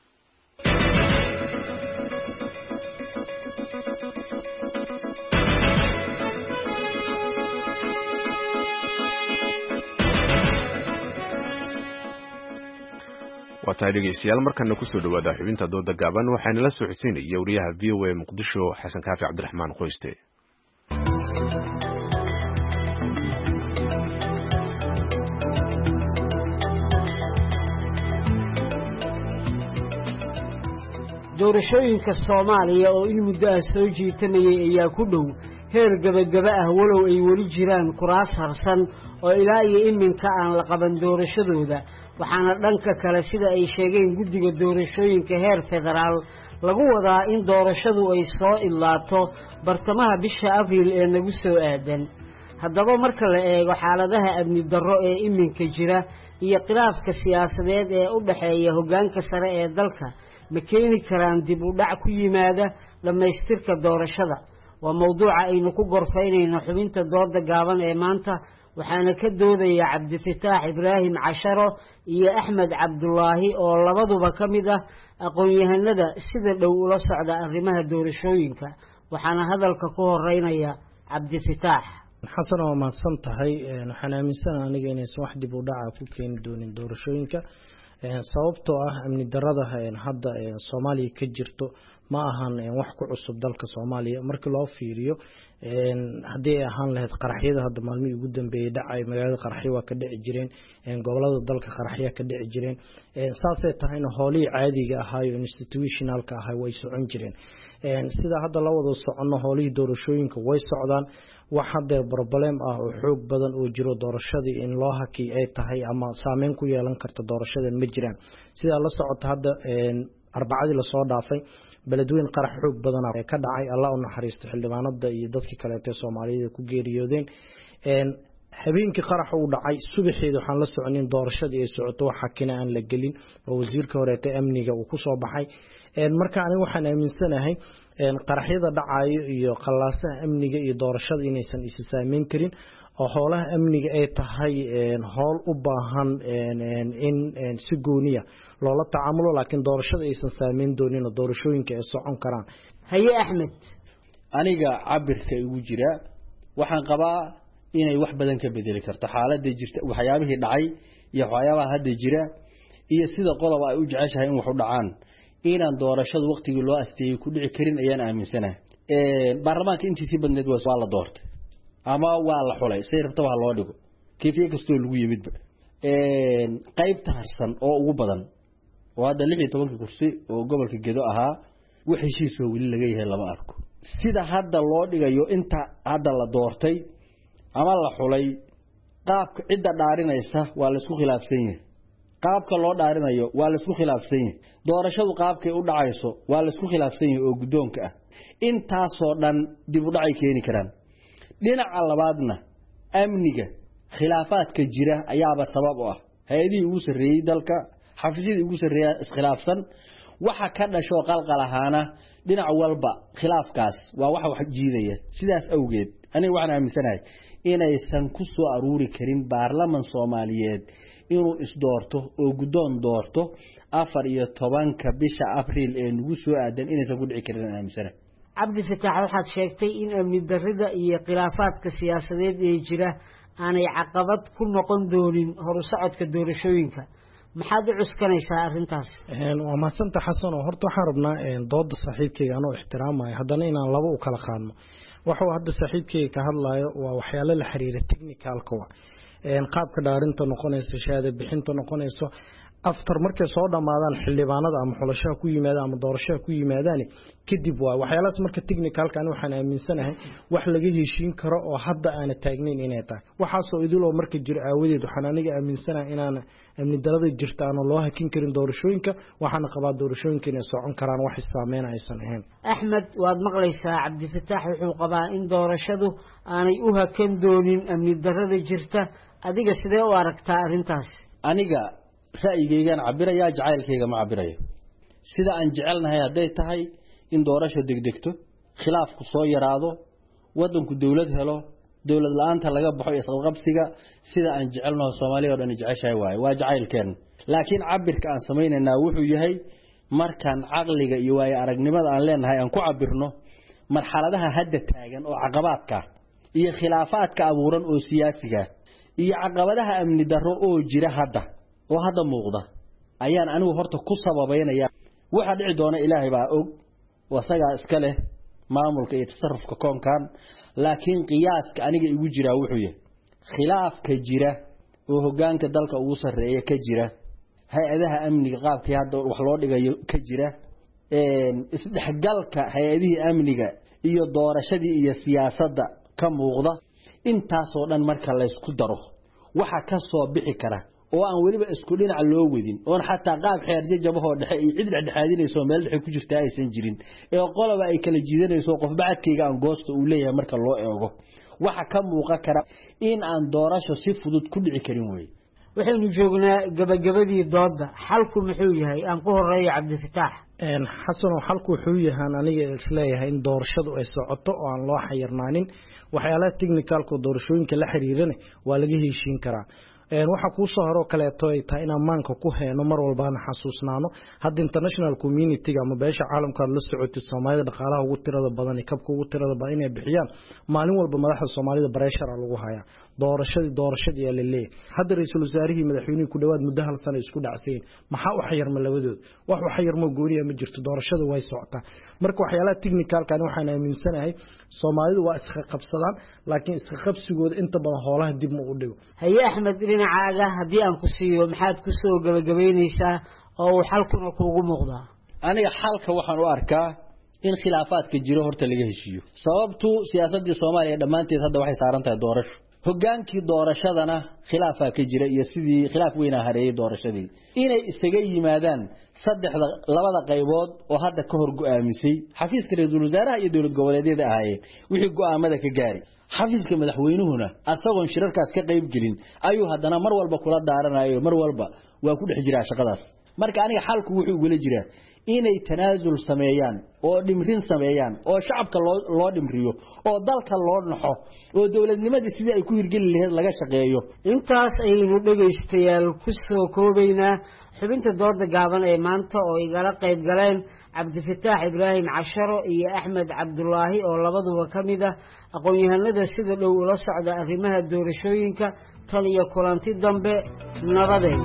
waa tahay dhegeystayaal markana kusoo dhawaada xubinta dooda gaaban waxaana la socodsiinaya wariyaha VOA Muqdisho Xasan Kaafi Cabdiraxmaan Qoyste. doorashooyinka Soomaaliya oo in muddo ah soo jiitanayay ayaa ku dhow heer gabagaba ah walow ay weli jiraan kuraas harsan oo ilaa iyo iminka aan la qaban doorashadooda. waxaana dhanka kale sida ay sheegeen guddiga doorashooyinka heer federaal lagu wadaa in doorashadu ay soo ilaato bartamaha bisha Abriil ee nagu soo aadan. haddaba marka la eego xaaladaha amni darro ee iminka jira iyo khilaafka siyaasadeed ee u dhaxeeya hoggaanka sare ee dalka ma keeni karaan dib u dhac ku yimaada dhammaystirka doorashada? waa mawduuca aynu ku gorfaynayno xubinta dooda gaaban ee maanta. waxaana ka doodaya Cabdifataax Ibraahim Casharo iyo Axmed Cabdullaahi oo labaduba ka mid ah aqoon-yahanada sida dhow ula socda arrimaha doorashooyinka. waxaana hadalka ku horeynaya Cabdifataax. xasan oo mahadsan tahay. waxaan aaminsanahay aniga inaysan wax dib u dhaca ku keeni doonin doorashooyinka sababtoo ah amni darrada hadda Soomaaliya ka jirto ma ahan wax ku cusub dalka Soomaaliya markii loo fiiriyo. haddii ay ahaan lahayd qaraxyada hadda maalmihii ugu dambeeyay dhacay magaalada qaraxyo waa ka dhici jireen, gobolada dalka qaraxyo ka dhici jireen. saasay tahayna howlihii caadiga ahaa oo institutionalka ahaa way socon jireen. sida hadda la wada socono howlihii doorashooyinka way socdaan. wax hadda problem ah oo xoog badan oo jiro doorashadii in loo haki ay tahay ama saameyn ku yeelan karta doorashadan ma jiraan. sida la socota hadda arbacadii la soo dhaafay beledweyne qarax xoog badan ka dhacay. Allah u naxariisto xildhibaanada iyo dadkii kale ee Soomaaliyeed ku geeriyoodeen. habeenkii qarax uu dhacay subaxeed waxaan la soconin doorashadii ay socoto waxa kina aan la gelin oo wasiirka horeeta amniga uu ku soo baxay. marka aniga waxaan aaminsanahay qaraxyada dhacayo iyo qalaasaha amniga iyo doorashada inaysan is saameyn karin oo xoolaha amniga ay tahay howl u baahan in si gooniya loola tacaamulo laakiin doorashada aysan saameyn doonin oo doorashooyinka ay socon karaan. haye Axmed aniga cabirka ugu jira waxaan qabaa inay wax badan ka bedeli karto xaaladda jirta waxyaabihii dhacay iyo waxyaabaha hadda jira iyo sida qolob ay u jeceshahay in wax u dhacaan inaan doorashada waqtigii loo asteeyay ku dhici karin ayaan aaminsanahay baarlamaanka intiisii badneed waa la doortay ama waa la xulay say rabtaba ha loo dhigo kayfiye kastoo lagu yimidba qaybta harsan oo ugu badan oo hadda 16 kursi oo gobolka Gedo ahaa wax heshiis oo wali laga yahay lama arko sida hadda loo dhigayo inta hadda la doortay ama la xulay qaabka cidda dhaarinaysa waa la isku khilaafsan yahay qaabka loo dhaarinayo waa la isku khilaafsan yahay doorashadu qaabkay u dhacayso waa la isku khilaafsan yahay oo gudoonka ah intaas oo dhan dib u dhacay keeni karaan dhinaca labaadna amniga khilaafaadka jira ayaaba sabab u ah hay'adii ugu sareeyay dalka xafiisyadii ugu sareeyay iskhilaafsan waxa ka dhasho qalqal ahaana dhinac walba khilaafkaas waa wax jiidaya sidaas awgeed aniga waxaan aaminsanahay inaysan ku soo aruuri karin baarlamaan Soomaaliyeed inuu isdoorto oo gudoon doorto 14 bisha Abriil ee nagu soo aadan inaysan ku dhici karin aaminsanahay. Cabdi Fataax waxaad sheegtay in amni darrida iyo khilaafaadka siyaasadeed ee jira aanay caqabad ku noqon doonin horusocodka doorashooyinka maxaad u cuskanaysaa arrintaas waa maasanta xasan oo horta waxaan rabnaa dooda saaxiibkayga anoo ixtiraamayo haddana inaan laba u kala qaadno waxa hadda saaxiibkayga ka hadlayo waa waxyaalo la xiriira technicalka qaabka dhaarinta noqonaysa shahaado bixinta noqonaysa after markay soo dhamaadaan xildhibaanada ama xulashaha ku yimaadaan ama doorashada ku yimaadaan kadib waa waxyaalahaas marka technicalka aan waxaan aaminsanahay wax laga heshiin karo oo hadda aan taagnayn inay tahay waxaas oo idil oo marka jir aawadeed waxaan aniga aaminsanahay inaan amni darada jirta aan loo hakin karin doorashooyinka waxaan qabaa doorashooyinka inay socon karaan wax saameyn aysan ahayn. Axmed waad maqlaysaa Cabdi Fataax wuxuu qabaa in doorashadu aanay u hakan doonin amni darada jirta adiga sidee u aragtaa arrintaas aniga ra'yigaygan cabiraya jacaylkayga ma cabirayo sida aan jecelnahay haday tahay in doorasho degdegto khilaafku soo yaraado wadanku dawlad helo dawlad la'aanta laga baxo isqabqabsiga sida aan jecelnahay Soomaaliya oo dhan jeceshahay waa jacaylkeen laakiin cabirka aan sameeynaa wuxuu yahay markaan aqliga iyo waaya aragnimada aan leenahay aan ku cabirno marxaladaha hadda taagan oo caqabadka iyo khilaafaadka abuuran oo siyaasiga iyo caqabadaha amni darro oo jira hadda muuqda ayaan anigu horta ku sababeynaya waxa dhici doona Ilaahay baa og wasaga iska leh maamulka iyo tasarrufka koonkan laakiin qiyaaska aniga igu jira wuxuu yahay khilaafka jira oo hoggaanka dalka ugu sareeya ka jira hay'adaha amniga qaabkii hadda wax loo dhigayo ka jira isdhexgalka hay'adihii amniga iyo doorashadii iyo siyaasadda ka muuqda intaas oo dhan marka la isku daro waxa ka soo bixi kara oo aan waliba isku dhinac loo wadin oo xataa qaab xeerje jabahoo dhexe iyo cid dhexdhexaadinayso meel dhexe ku jirta aysan jirin ee qoloba ay kala jiidanayso qof bacadkayga aan goosto uu leeyahay marka loo eego waxa ka muuqan kara in aan doorasho si fudud ku dhici karin way waxaynu joognaa gabagabadii dooda xalku muxuu yahay aan ku horeeyo Cabdi Fataax xasan xalku wuxuu yahay aniga isleeyahay in doorashadu ay socoto oo aan loo xayirnaanin waxyaalaha technicalka doorashooyinka la xiriirana waa laga heshiin karaa waxa ku soo haro kale ay tahay in amaanka ku heeno mar walba aan xasuusnaano hadda international community ama beesha caalamka la socotay Soomaalida dhaqaalaha ugu tirada badan ee kabka ugu tirada badan inay bixiyaan maalin walba madaxda Soomaalida pressure lagu hayaa doorashadii la leeyahay hadda ra'iisul wasaarihii madaxweynuhu ku dhawaad muddo hal sano isku dhacsayn maxaa u xayirma labadood wax u xayirma gooniya ma jirto doorashadu way socotaa marka waxyaalaha technicalka waxaan aaminsanahay Soomaalidu waa iska qabsadaan laakiin iska qabsigooda inta badan howlaha dib ma u dhigo haye Axmed dhinacaaga haddii aan ku siiyo maxaad ku soo gabagabeynaysaa oo xalkuna kuugu muuqdaa aniga xalka waxaan u arkaa in khilaafaadka jiro horta laga heshiiyo sababtu siyaasadda Soomaaliya dhamaanteed hadda waxay saaran tahay doorasho hoggaankii doorashadana khilaafa ka jira iyo sidii khilaaf weyn ah hareeyay doorashadii inay isaga yimaadaan labada qaybood oo hadda ka hor go'aamisay xafiiska ra'iisul wasaaraha iyo dawlad goboleedyada ahaayeen wixii go'aamada ka gaari xafiiska madaxweynuhuna asagoon shirarkaas ka qayb gelin ayuu haddana mar walba kula daaranayo mar walba waa ku dhex jiraa shaqadaas marka aniga xalku wuxuu ugu jiraa inay tanaasul sameeyaan oo dhimrin sameeyaan oo shacabka loo dhimriyo oo dalka loo naxo oo dawladnimada sidii ay ku hirgeli lahayd laga shaqeeyo intaas aynu dhageystayaal ku soo koobaynaa xubinta dooda gaaban ee maanta oo igala qayb galeen cabdifataax ibraahim casharo iyo axmed cabdulaahi oo labaduba ka mid ah aqoon-yahanada sida dhow ula socda arrimaha doorashooyinka tan iyo kulanti dambe nabadeed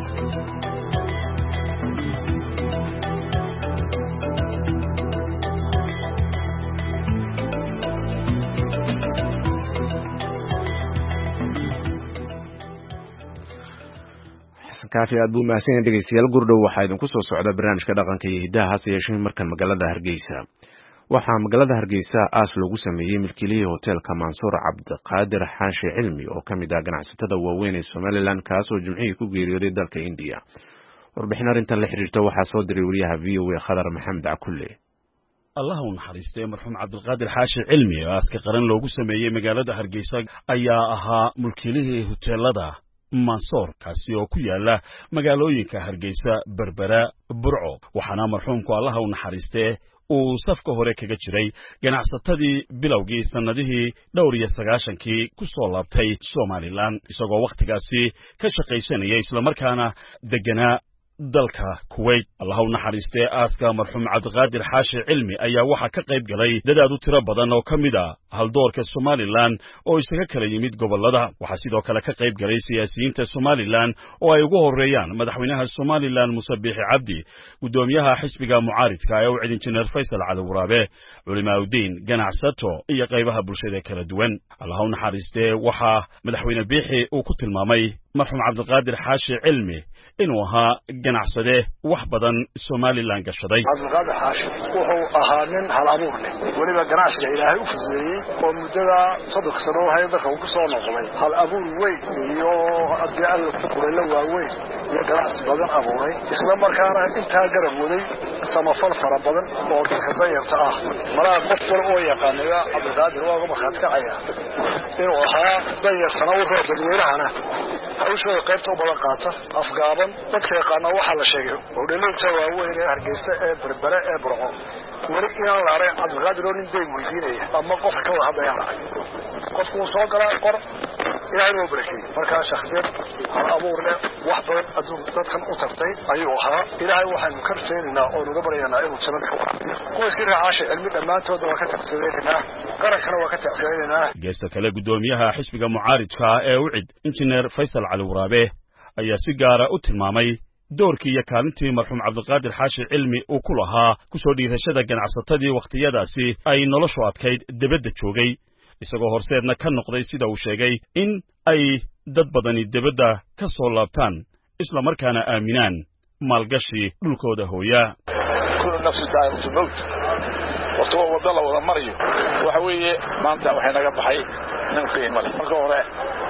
kaafi aad buu mahadsan dhegeystayaal gurdhow waxaa idinku soo socda barnaamijka dhaqanka iyo hidaha hase yeeshee markan magaalada Hargeysa waxaa magaalada Hargeysa aas loogu sameeyay milkiilihii hoteelka Mansour Cabdiqaadir Xaashi Cilmi oo kamid ah ganacsatada waaweyn ee Somaliland kaasoo jimcihii ku geeriyooday dalka India warbixin arrintan la xiriirta waxaa soo diray wariyaha VOA Khadar Maxamed Cakulle الله ونحرسته مرحوم عبد القادر حاشي علمي aaska qaran loogu sameeyay magaalada Hargeysa ayaa ahaa mulkiilihii hoteelada Mansour kaasi oo ku yaala magaalooyinka Hargeysa Berbera Burco waxaana marxuumku Allah u naxariistay uu safka hore kaga jiray ganacsatadii bilowgii sanadihii dhowr iyo 90kii ku soo laabtay Somaliland isagoo waqtigaasi ka shaqaysanayay isla markaana deganaa dalka Kuwait Allah u naxariistay aaska marxuum Cabdiqaadir Xaashi Cilmi ayaa waxa ka qayb galay dad u tiro badan oo kamid ah haldoorka Somaliland oo isaga kala yimid gobolada waxa sidoo kale ka qayb galay siyaasiyiinta Somaliland oo ay ugu horeeyaan madaxweynaha Somaliland Muuse Biixi Cabdi gudoomiyaha xisbiga mucaaridka ee uu Injineer Faysal Cali Waraabe culimaaddin ganacsato iyo qaybaha bulshada kala duwan Allah u naxariistay waxa madaxweyne Biixi uu ku tilmaamay marxuum Cabdiqaadir Xaashi Cilmi inuu ahaa ganacsade wax badan Somaliland gashaday Cabdiqaadir Xaashi wuxuu ahaa nin hal abuur leh waliba ganacsiga Ilaahay u fududeeyay oo muddada 3 sano hay'adda uu ku soo noqday hal abuur weyn iyo adyaal kulala waaweyn iyo ganacsi badan abuuray isla markaana inta garab waday samafal fara badan oo dadka danyarta ah maraa qof wal oo yaqaanaya Cabdiqaadir waa markaad ka caya inuu ahaa danyartana wuxuu dadweynahana hawsha qaybta badan qaata afgaaban dadka yaqaana waxa la sheegay oo dheelinta waaweyn ee Hargeysa ee Berbera ee Burco wali inaan la arag Cabdiqaadir oo nin deyn weydiinaya ama qof ka wada hadlayaan qofku soo galay qor ilaahay oo barakay marka shakhsiyad hal abuur leh wax badan adduun dadkan u tartay ayuu ahaa ilaahay waxaan ka rajaynaynaa oo uga baryaynaa inuu jannada ka waraabiyo qoyskii Xaashi Cilmi dhamaantood waa ka taqsiireynaa qarankana waa ka taqsiireynaa geesta kale gudoomiyaha xisbiga mucaaridka ee UCID Injineer Faysal Cali Waraabe ayaa si gaar ah u tilmaamay doorkii iyo kaalintii marxuum Cabdiqaadir Xaashi Cilmi uu ku lahaa ku soo dhiirashada ganacsatadii waqtiyadaasi ay noloshu adkayd dibadda joogay isagoo horseedna ka noqday sida uu sheegay in ay dad badani dibadda ka soo laabtaan isla markaana aaminaan maalgashi dhulkooda hooya kullu nafsi daa'imatu mawt waqti wada la wada mariyo waxa weeye maanta waxay naga baxay nin qiimo leh marka hore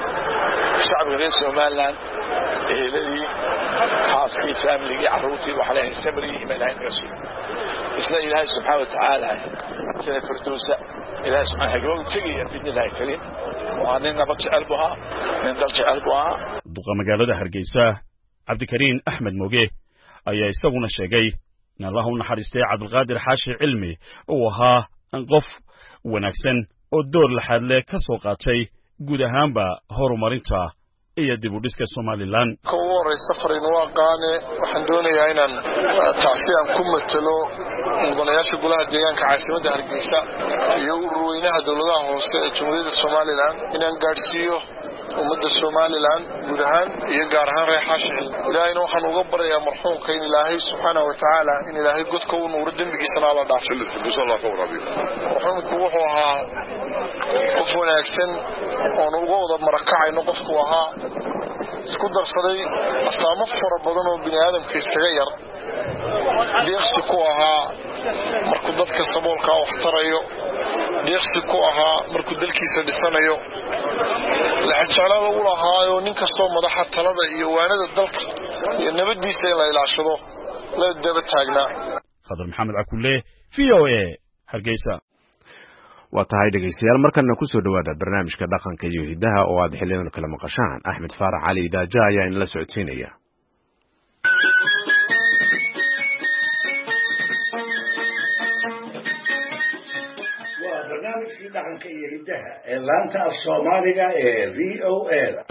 shacabka reer Somaliland ehelii xaaskii family carruurtii waxa la istamri iimaylayn gashi isla ilaahay subhanahu wa ta'ala sida firdawsa ilaahay subhanahu wa ta'ala bidilaahi karim wa anna nabta albuha min dalji albuha duqa magaalada Hargeysa Cabdikariin Axmed Moge ayaa isaguna sheegay in Allah u naxariistay Cabdiqaadir Xaashi Cilmi oo ahaa qof wanaagsan oo door la hadlay ka soo qaatay guud ahaanba horumarinta iyo dib u dhiska Somaliland ka waraysa fariin waaqaane waxaan doonayaa inaan tacsiyaan ku matalo mudanayaasha golaha deegaanka caasimadda Hargeysa iyo ururweynaha dawladaha hoose ee Jamhuuriyadda Somaliland inaan gaarsiiyo ummadda Somaliland guud ahaan iyo gaar ahaan reer Xaashi ilaahayna waxaan uga baryayaa marxuumka in Ilaahay subhanahu wa ta'ala in Ilaahay godka uu nuuro dambigiisana la dhaafo sallallahu ka waraabiyo marxuumku wuxuu ahaa qof wanaagsan oo uga wada marakacayno qofku ahaa isku darsaday astaamo fara badan oo bini'aadamka iskaga yar deeqsi ku ahaa markuu dadka saboolka wax tarayo deeqsi ku ahaa markuu dalkiisa dhisanayo la xajalaal uu lahaayo nin kastoo madaxa talada iyo waanada dalka iyo nabadiisa in la ilaashado la daba taagnaa Khadar Maxamed Cakulle VOA Hargeysa waa tahay dhegeystayaal markana ku soo dhawaada barnaamijka dhaqanka iyo hidaha oo aad xiliyan kala maqashaan Axmed Faarax Cali Idaaja ayaa in la socodsiinaya barnaamijkii dhaqanka iyo hiddaha ee laanta af soomaaliga ee VOA-da.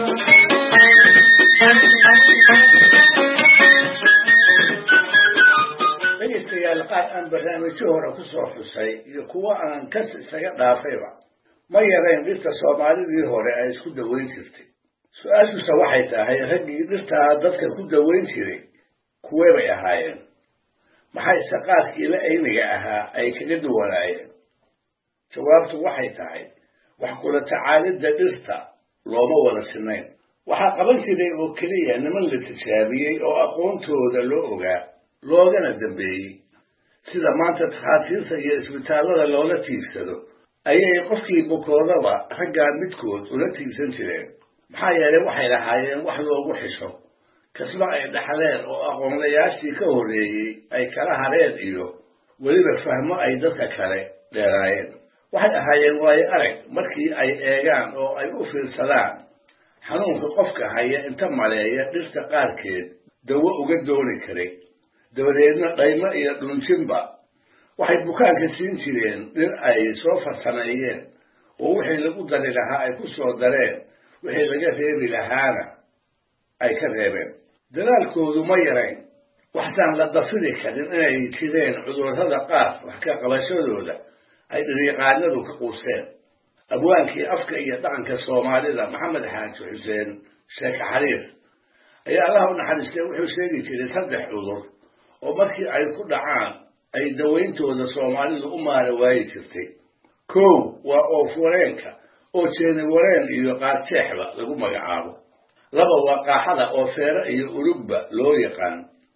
dhegaystayaal qaar aan barnaamijyo hore ku soo xusay iyo kuwo aan kas isaga dhaafayba ma yarayn dhirta soomaalidii hore ay isku daweyn jirtay. su-aashuse waxay tahay raggii dhirtaa dadka ku daweyn jiray kuwee bay ahaayeen? maxayse qaadkii la ayniga ahaa ay kaga duwanaayeen? jawaabtu waxay tahay wax kula tacaalidda dhirta looma wada sinayn. waxaa qaban jiray oo keliya niman la tijaabiyey oo aqoontooda loo ogaa loogana dambeeyey. sida maanta takhaatiirta iyo isbitaallada loola tiigsado ayay qofkii bukoodaba raggaa midkood ula tiigsan jireen. maxaa yeelay waxay lahaayeen wax loogu xisho, kasba ay dhaxleen oo aqoonlayaashii ka horreeyey ay kala hareen iyo weliba fahmo ay dadka kale dheeraayeen. waxay ahaayeen waayo arag markii ay eegaan oo ay u fiirsadaan xanuunka qofka haya inta maleeya dhirta qaarkeed dawo uga dooni karay. dabadeedna dhaymo iyo dhunjinba waxay bukaanka siin jireen dhir ay soo farsameeyeen oo wixii lagu dari lahaa ay ku soo dareen, wixii laga reebi lahaana ay ka reebeen. dadaalkoodu ma yarayn. waxsaan la dafiri karin inay jireen cudurrada qaar wax ka qabashadooda ay dhiriiqaanadu ka quusteen. abwaankii afka iyo dhaqanka soomaalida maxamed xaaji xuseen sheeke xariir ayaa allaha u naxariistay wuxuu sheegi jiray 3 cudur oo markii ay ku dhacaan ay dawayntooda soomaalidu u maara waayi jirtay. 1 waa oof-wareenka oo jeeni wareen iyo qaarjeexba lagu magacaabo. 2 waa qaaxada oo feere iyo urugba loo yaqaan.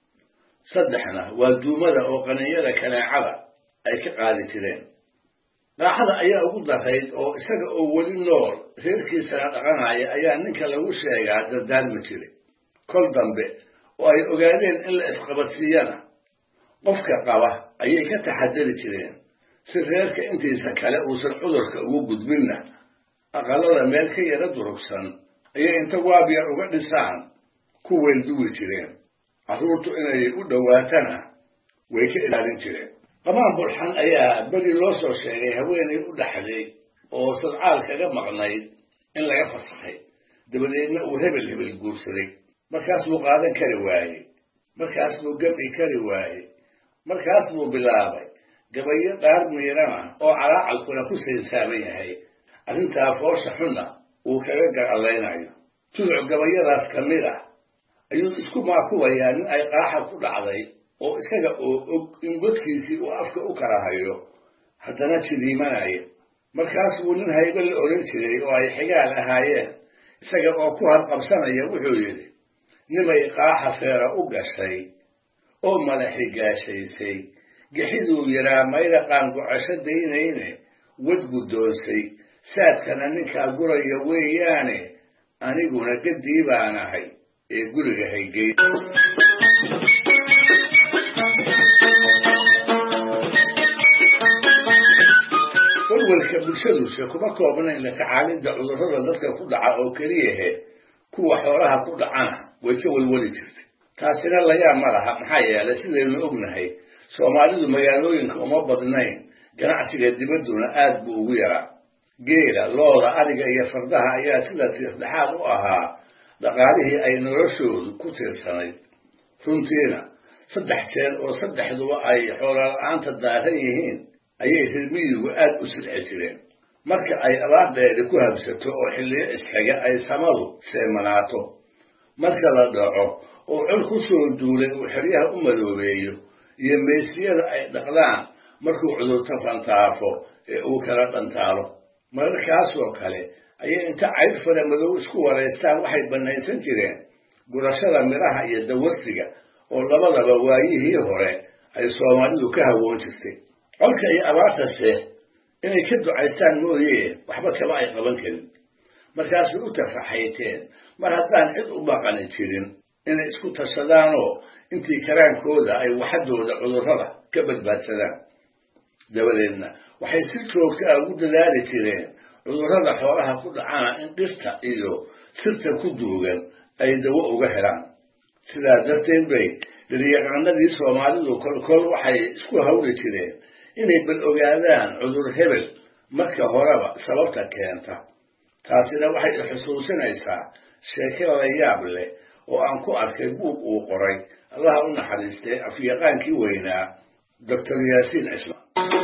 3 waa duumada oo qaninyada kaneecada ay ka qaadi jireen. qaaxada ayaa ugu darayd oo isaga oo weli nool reerkiisana dhaqanaya ayaa ninka lagu sheegaa dardaarmi jiray. kol dambe oo ay ogaadeen in la isqabadsiiyana qofka qaba ayay ka taxadari jireen si reerka intiisa kale uusan cudurka ugu gudbinna aqalada meel ka yara durugsan ayay inta waabyar uga dhisaan ku weelduwi jireen. carruurtu inay u dhowaatana way ka ilaalin jireen. qamaan bulxan ayaa beri loo soo sheegay haweenay u dhaxday oo sadcaal kaga maqnayd in laga fasaxay. dabadeedna uu hebel guursaday. markaas buu qaadan kari waayey, markaas buu gabi kari waayey, markaas buu bilaabay gabayo dhaar miirana oo calaacalkuna ku saynsaaban yahay. arrintaa foosha xunna uu kaga garallaynayo. tuduc gabayadaas ka mid ah ayuu isku maakubayaa nin ay qaaxa ku dhacday oo isaga oo og in godkiisii uu afka u kala hayo haddana jidiimanaya. markaas buu nin haybe la odhan jiray oo ay xigaal ahaayeen isaga oo ku hadqabsanaya wuxuu yidhi, nimay qaaxa feera u gashay oo madaxi gaashaysay, gixiduu yaraa mayda qaangucasho daynayne wad guddoonsay, saadkana ninkaa guraya weeyaane aniguna gaddii baan ahay ee guriga haygeyn. walwalka bulshaduse kuma koobnayn la tacaalidda cudurrada dadka ku dhaca oo keliyahe kuwa xoolaha ku dhacana way ka walwali jirtay. taasina layaab ma laha, maxaa yeelay sidaynu ognahay soomaalidu magaalooyinka uma badnayn, ganacsiga dibadduna aad buu ugu yaraa. geela, looda, ariga iyo fardaha ayaa sida tiirdhexaad u ahaa dhaqaalihii ay noloshoodu ku tiirsanayd. runtiina 3 jeer oo 3duba ay xoolola'aanta daaran yihiin ayay reermiyigu aad u silci jireen. marka ay abaardheeri ku habsato oo xilliyo isxiga ay samadu seemanaato, marka la dhaco oo col ku soo duulay uu xeryaha u madoobeeyo, iyo meysiyada ay dhaqdaan markuu cudurta fantaafo ee uu kala dhantaalo. mararkaasoo kale ayay inta cayr fara madow isku waraystaan waxay bannaysan jireen gurashada midhaha iyo dawarsiga oo labadaba waayihii hore ay soomaalidu ka hawoon jirtay. colka iyo abaartase inay ka ducaystaan mooyee waxba kama ay qaban karin. markaasay u tafaxayteen mar haddaan cid u baqani jirin inay isku tashadaanoo intii karaankooda ay waxadooda cudurrada ka badbaadsadaan. dabadeedna waxay si joogta ah ugu dadaali jireen cudurrada xoolaha ku dhacana in dhirta iyo sirta ku duugan ay dawo uga helaan. sidaa darteed bay dhiryaqaanadii soomaalidu kolkol waxay isku hawli jireen inay bal ogaadaan cudur hebel marka horeba sababta keenta. taasina waxay xusuusinaysaa sheeke la yaab leh oo aan ku arkay buug uu qoray allaha u naxariistay afyaqaankii weynaa Dr. Yaasiin Cismaan.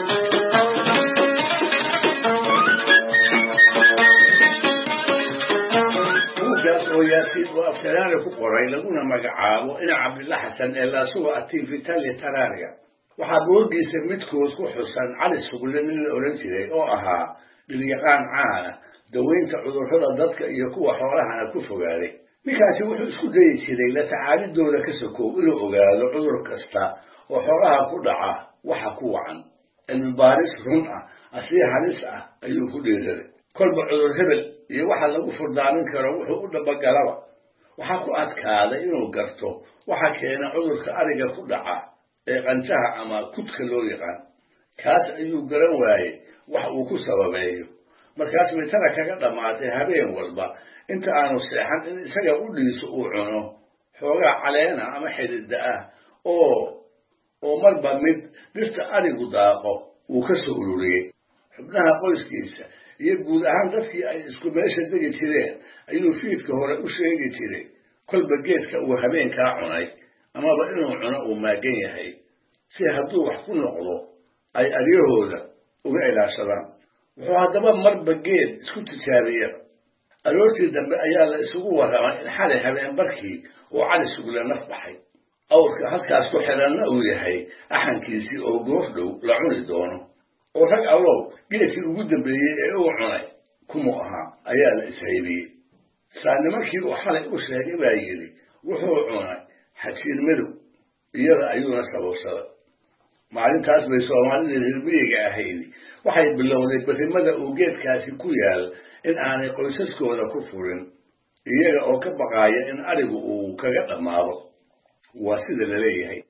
buuggaas oo Yaasiin oo afkaraare ku qoray laguna magacaabo ina Cabdillah Xasan ee la sugo Ativitalia Tararia. waxaa boorgiisa midkood ku xusan Cali Sugulle nin la oran jiray oo ahaa dhiryaqaan caana daweynta cudurrada dadka iyo kuwa xoolahana ku fogaaday. ninkaasi wuxuu isku dayi jiray la tacaalidooda ka sokow inuu ogaado cudur kasta oo xoolaha ku dhaca waxa ku wacan. cilmi baaris run ah asii halis ah ayuu ku dhiiraday. kolba cudur hebel iyo waxa lagu furdaamin karo wuxuu u dhabagalaba waxaa ku adkaaday inuu garto waxa keena cudurka ariga ku dhaca ee qanjaha ama kudka loo yaqaan. kaas ayuu garan waayey wax uu ku sababeeyo. markaas bay tana kaga dhammaatay habeen walba inta aanu seexan in isaga u dhiiso uu cuno xoogaa caleena ama xididda ah oo marba mid dhirta arigu daaqo uu ka soo ururiyey. xubnaha qoyskiisa iyo guud ahaan dadkii ay isku meesha degi jireen ayuu fiidka hore u sheegi jiray kolba geedka uu habeenkaa cunay amaba inuu cuno uu maagan yahay si hadduu wax ku noqdo ay aryahooda uga ilaashadaan. wuxuu haddaba marba geed isku tijaabiyeen. aroortii dambe ayaa la isugu warramay in xalay habeen barkii oo Cali Sugulle naf baxay. awrka halkaas ku xiranna uu yahay axankiisii oo goordhow la cuni doono. oo rag allow geedkii ugu dambeeyey ee uu cunay kumu ahaa ayaa la ishaybiyey. nimankii uu xalay u sheegay baa yidhi wuxuu cunay xajiin madow iyada ayuuna sababsaday. maalintaas bay soomaalidii reer miyiga ahayd waxay bilowday berrimada uu geedkaasi ku yaal in aanay qoysaskooda ku furin iyaga oo ka baqaaya in arigu uu kaga dhammaado. waa sida la leeyahay.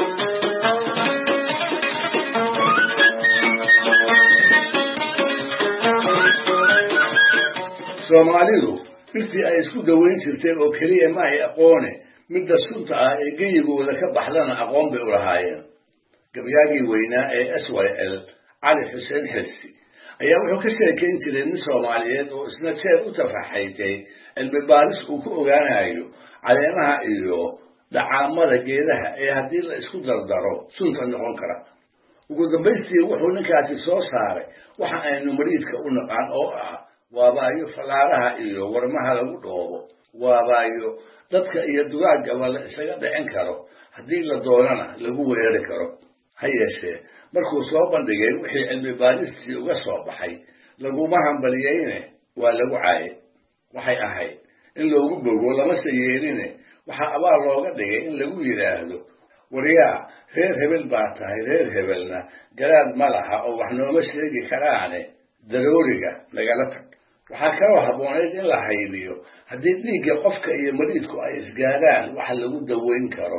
soomaalidu dhirtii ay isku daweyn jirteen oo keliya ma ay aqoone midda sunta ah ee geyigooda ka baxdana aqoon bay u lahaayeen. gabyaagii weynaa ee SYL Cali Xuseen Xilsi ayaa wuxuu ka sheekayn jiray nin Soomaaliyeed oo isna jeer u tafaxaytay cilmi baaris uu ku ogaanayo caleemaha iyo dhacaamada geedaha ee haddii la isku dardaro sunta noqon kara. ugu dambaystii wuxuu ninkaasi soo saaray waxa aynu mariidka u naqaan oo ah waabaayo falaaraha iyo warmaha lagu dhoobo. waabaayo dadka iyo dugaagaba la isaga dhicin karo haddii la doonana lagu weerari karo. ha yeeshee markuu soo bandhigay wixii cilmi baaristii uga soo baxay laguma hambaliyeyne waa lagu caayay. waxay ahayd in loogu bogo lamase yeeline waxaa abaal looga dhigay in lagu yidhaahdo waryaa reer hebel baa tahay reer hebelna garaad ma laha oo wax nooma sheegi karaane darooriga nagala tag. waxaa kaloo habboonayd in la haybiyo haddii dhiigga qofka iyo mariidku ay isgaadhaan waxa lagu daweyn karo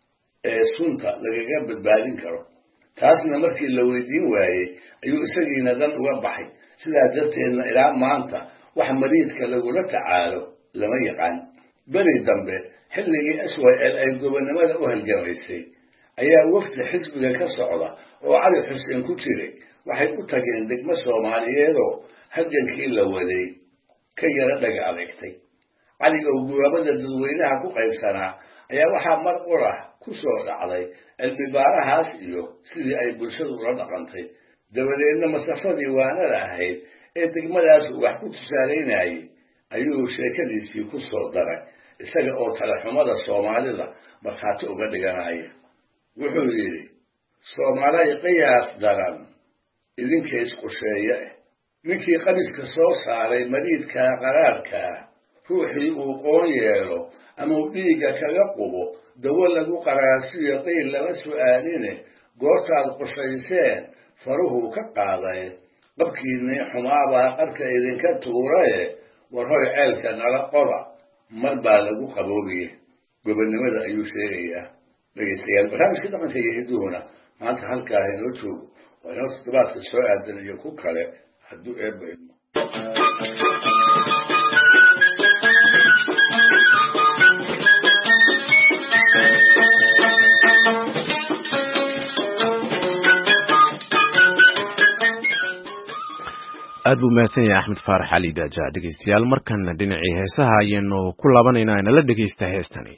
ee sunta lagaga badbaadin karo. taasna markii la weydiin waayey ayuu isagiina dan uga baxay. sidaa darteedna ilaa maanta wax mariidka lagula tacaalo lama yaqaan. beri dambe xilligii SYL ay gobonnimada u halgamaysay ayaa wafdi xisbiga ka socda oo Cali Xuseen ku jiray waxay u tageen degmo Soomaaliyeedoo halgankii la waday ka yara dhaga adeegtay. cali oo guwaabada dadweynaha ku qaybsanaa ayaa waxaa mar qurah ku soo dhacday cilmi baarahaas iyo sidii ay bulshadu ula dhaqantay. dabadeedna masafadii waanada ahayd ee degmadaas wax ku tusaalaynayay ayuu sheekadiisii ku soo daray isaga oo talaxumada Soomaalida markhaati uga dhiganaya. wuxuu yidhi Soomaalay qiyaas daran idinka isqusheeye ninkii qaniska soo saaray mariidka qaraarka ruuxii uu qoon yeelo ama uu dhiigga kaga qubo dawo lagu qaraarsiyo qiil lama su'aaline goortaad qushayseen faruhu ka qaaday qabkiinii xumaabaa qarka idinka tuuraye war hoy ceelka nala qoba mar baa lagu qaboobiye. gobonnimada ayuu sheegayaa. dhegaystayaal barnaamijka dhaqanka iyo hidduhuna maanta halkaa inoo joogo waa inoo toddobaadka soo aadan iyo ku kale hadduu eebba idmo. aad buu mahadsan yahay Axmed Faarax Ali Daaja. Dhegeystayaal markan dhinacii heesaha ayaynu ku laabanaynaa in la dhegeysta heestani.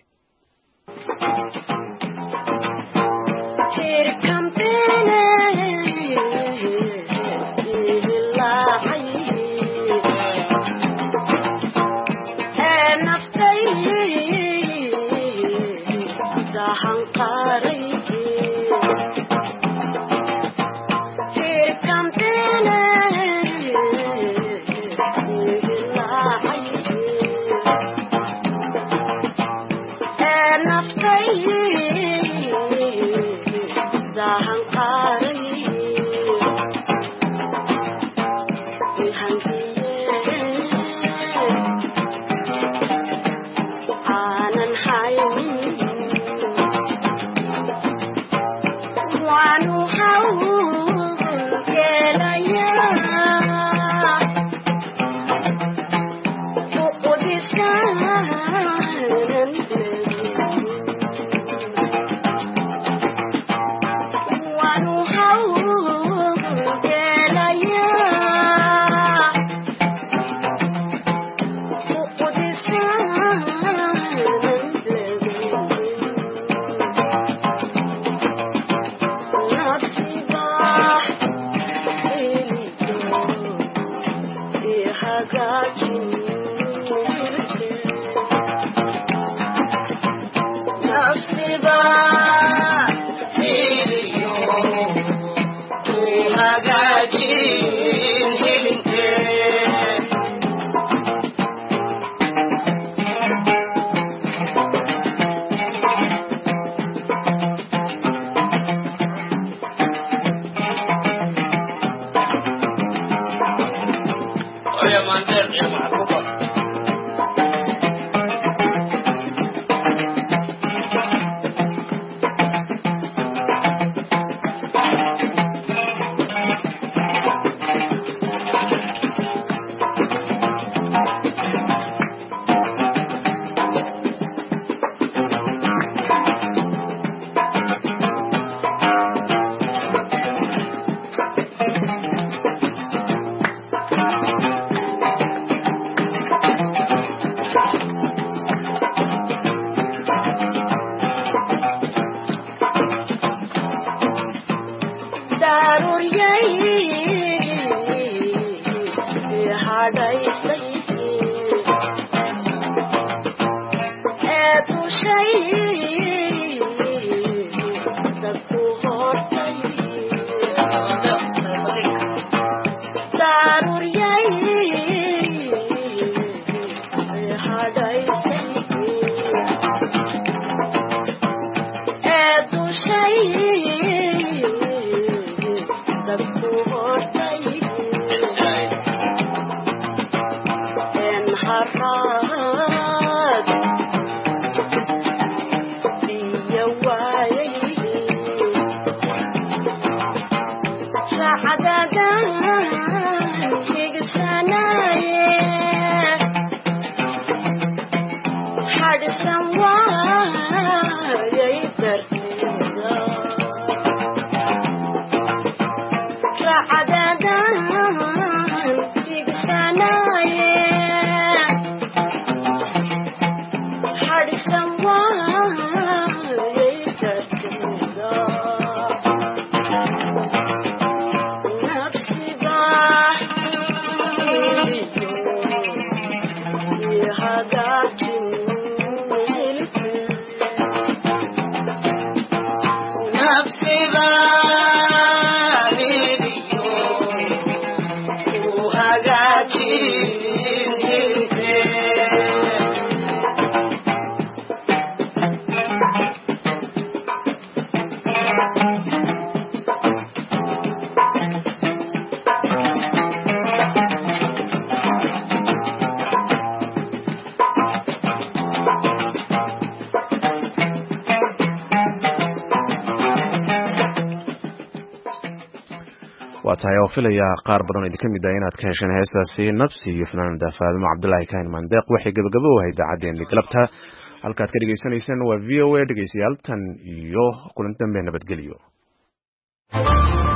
tahay oo filaya qaar badan idin kamid ah inaad ka hesheen heestaasi nafsi iyo fanaanada Faadimo Cabdullaahi Kaahin Mandeeq waxay gabagabo u ahayd idaacadeen galabta halkaad ka dhageysanaysaan waa VOA dhegeystayaal tan iyo kulantan nabadgelyo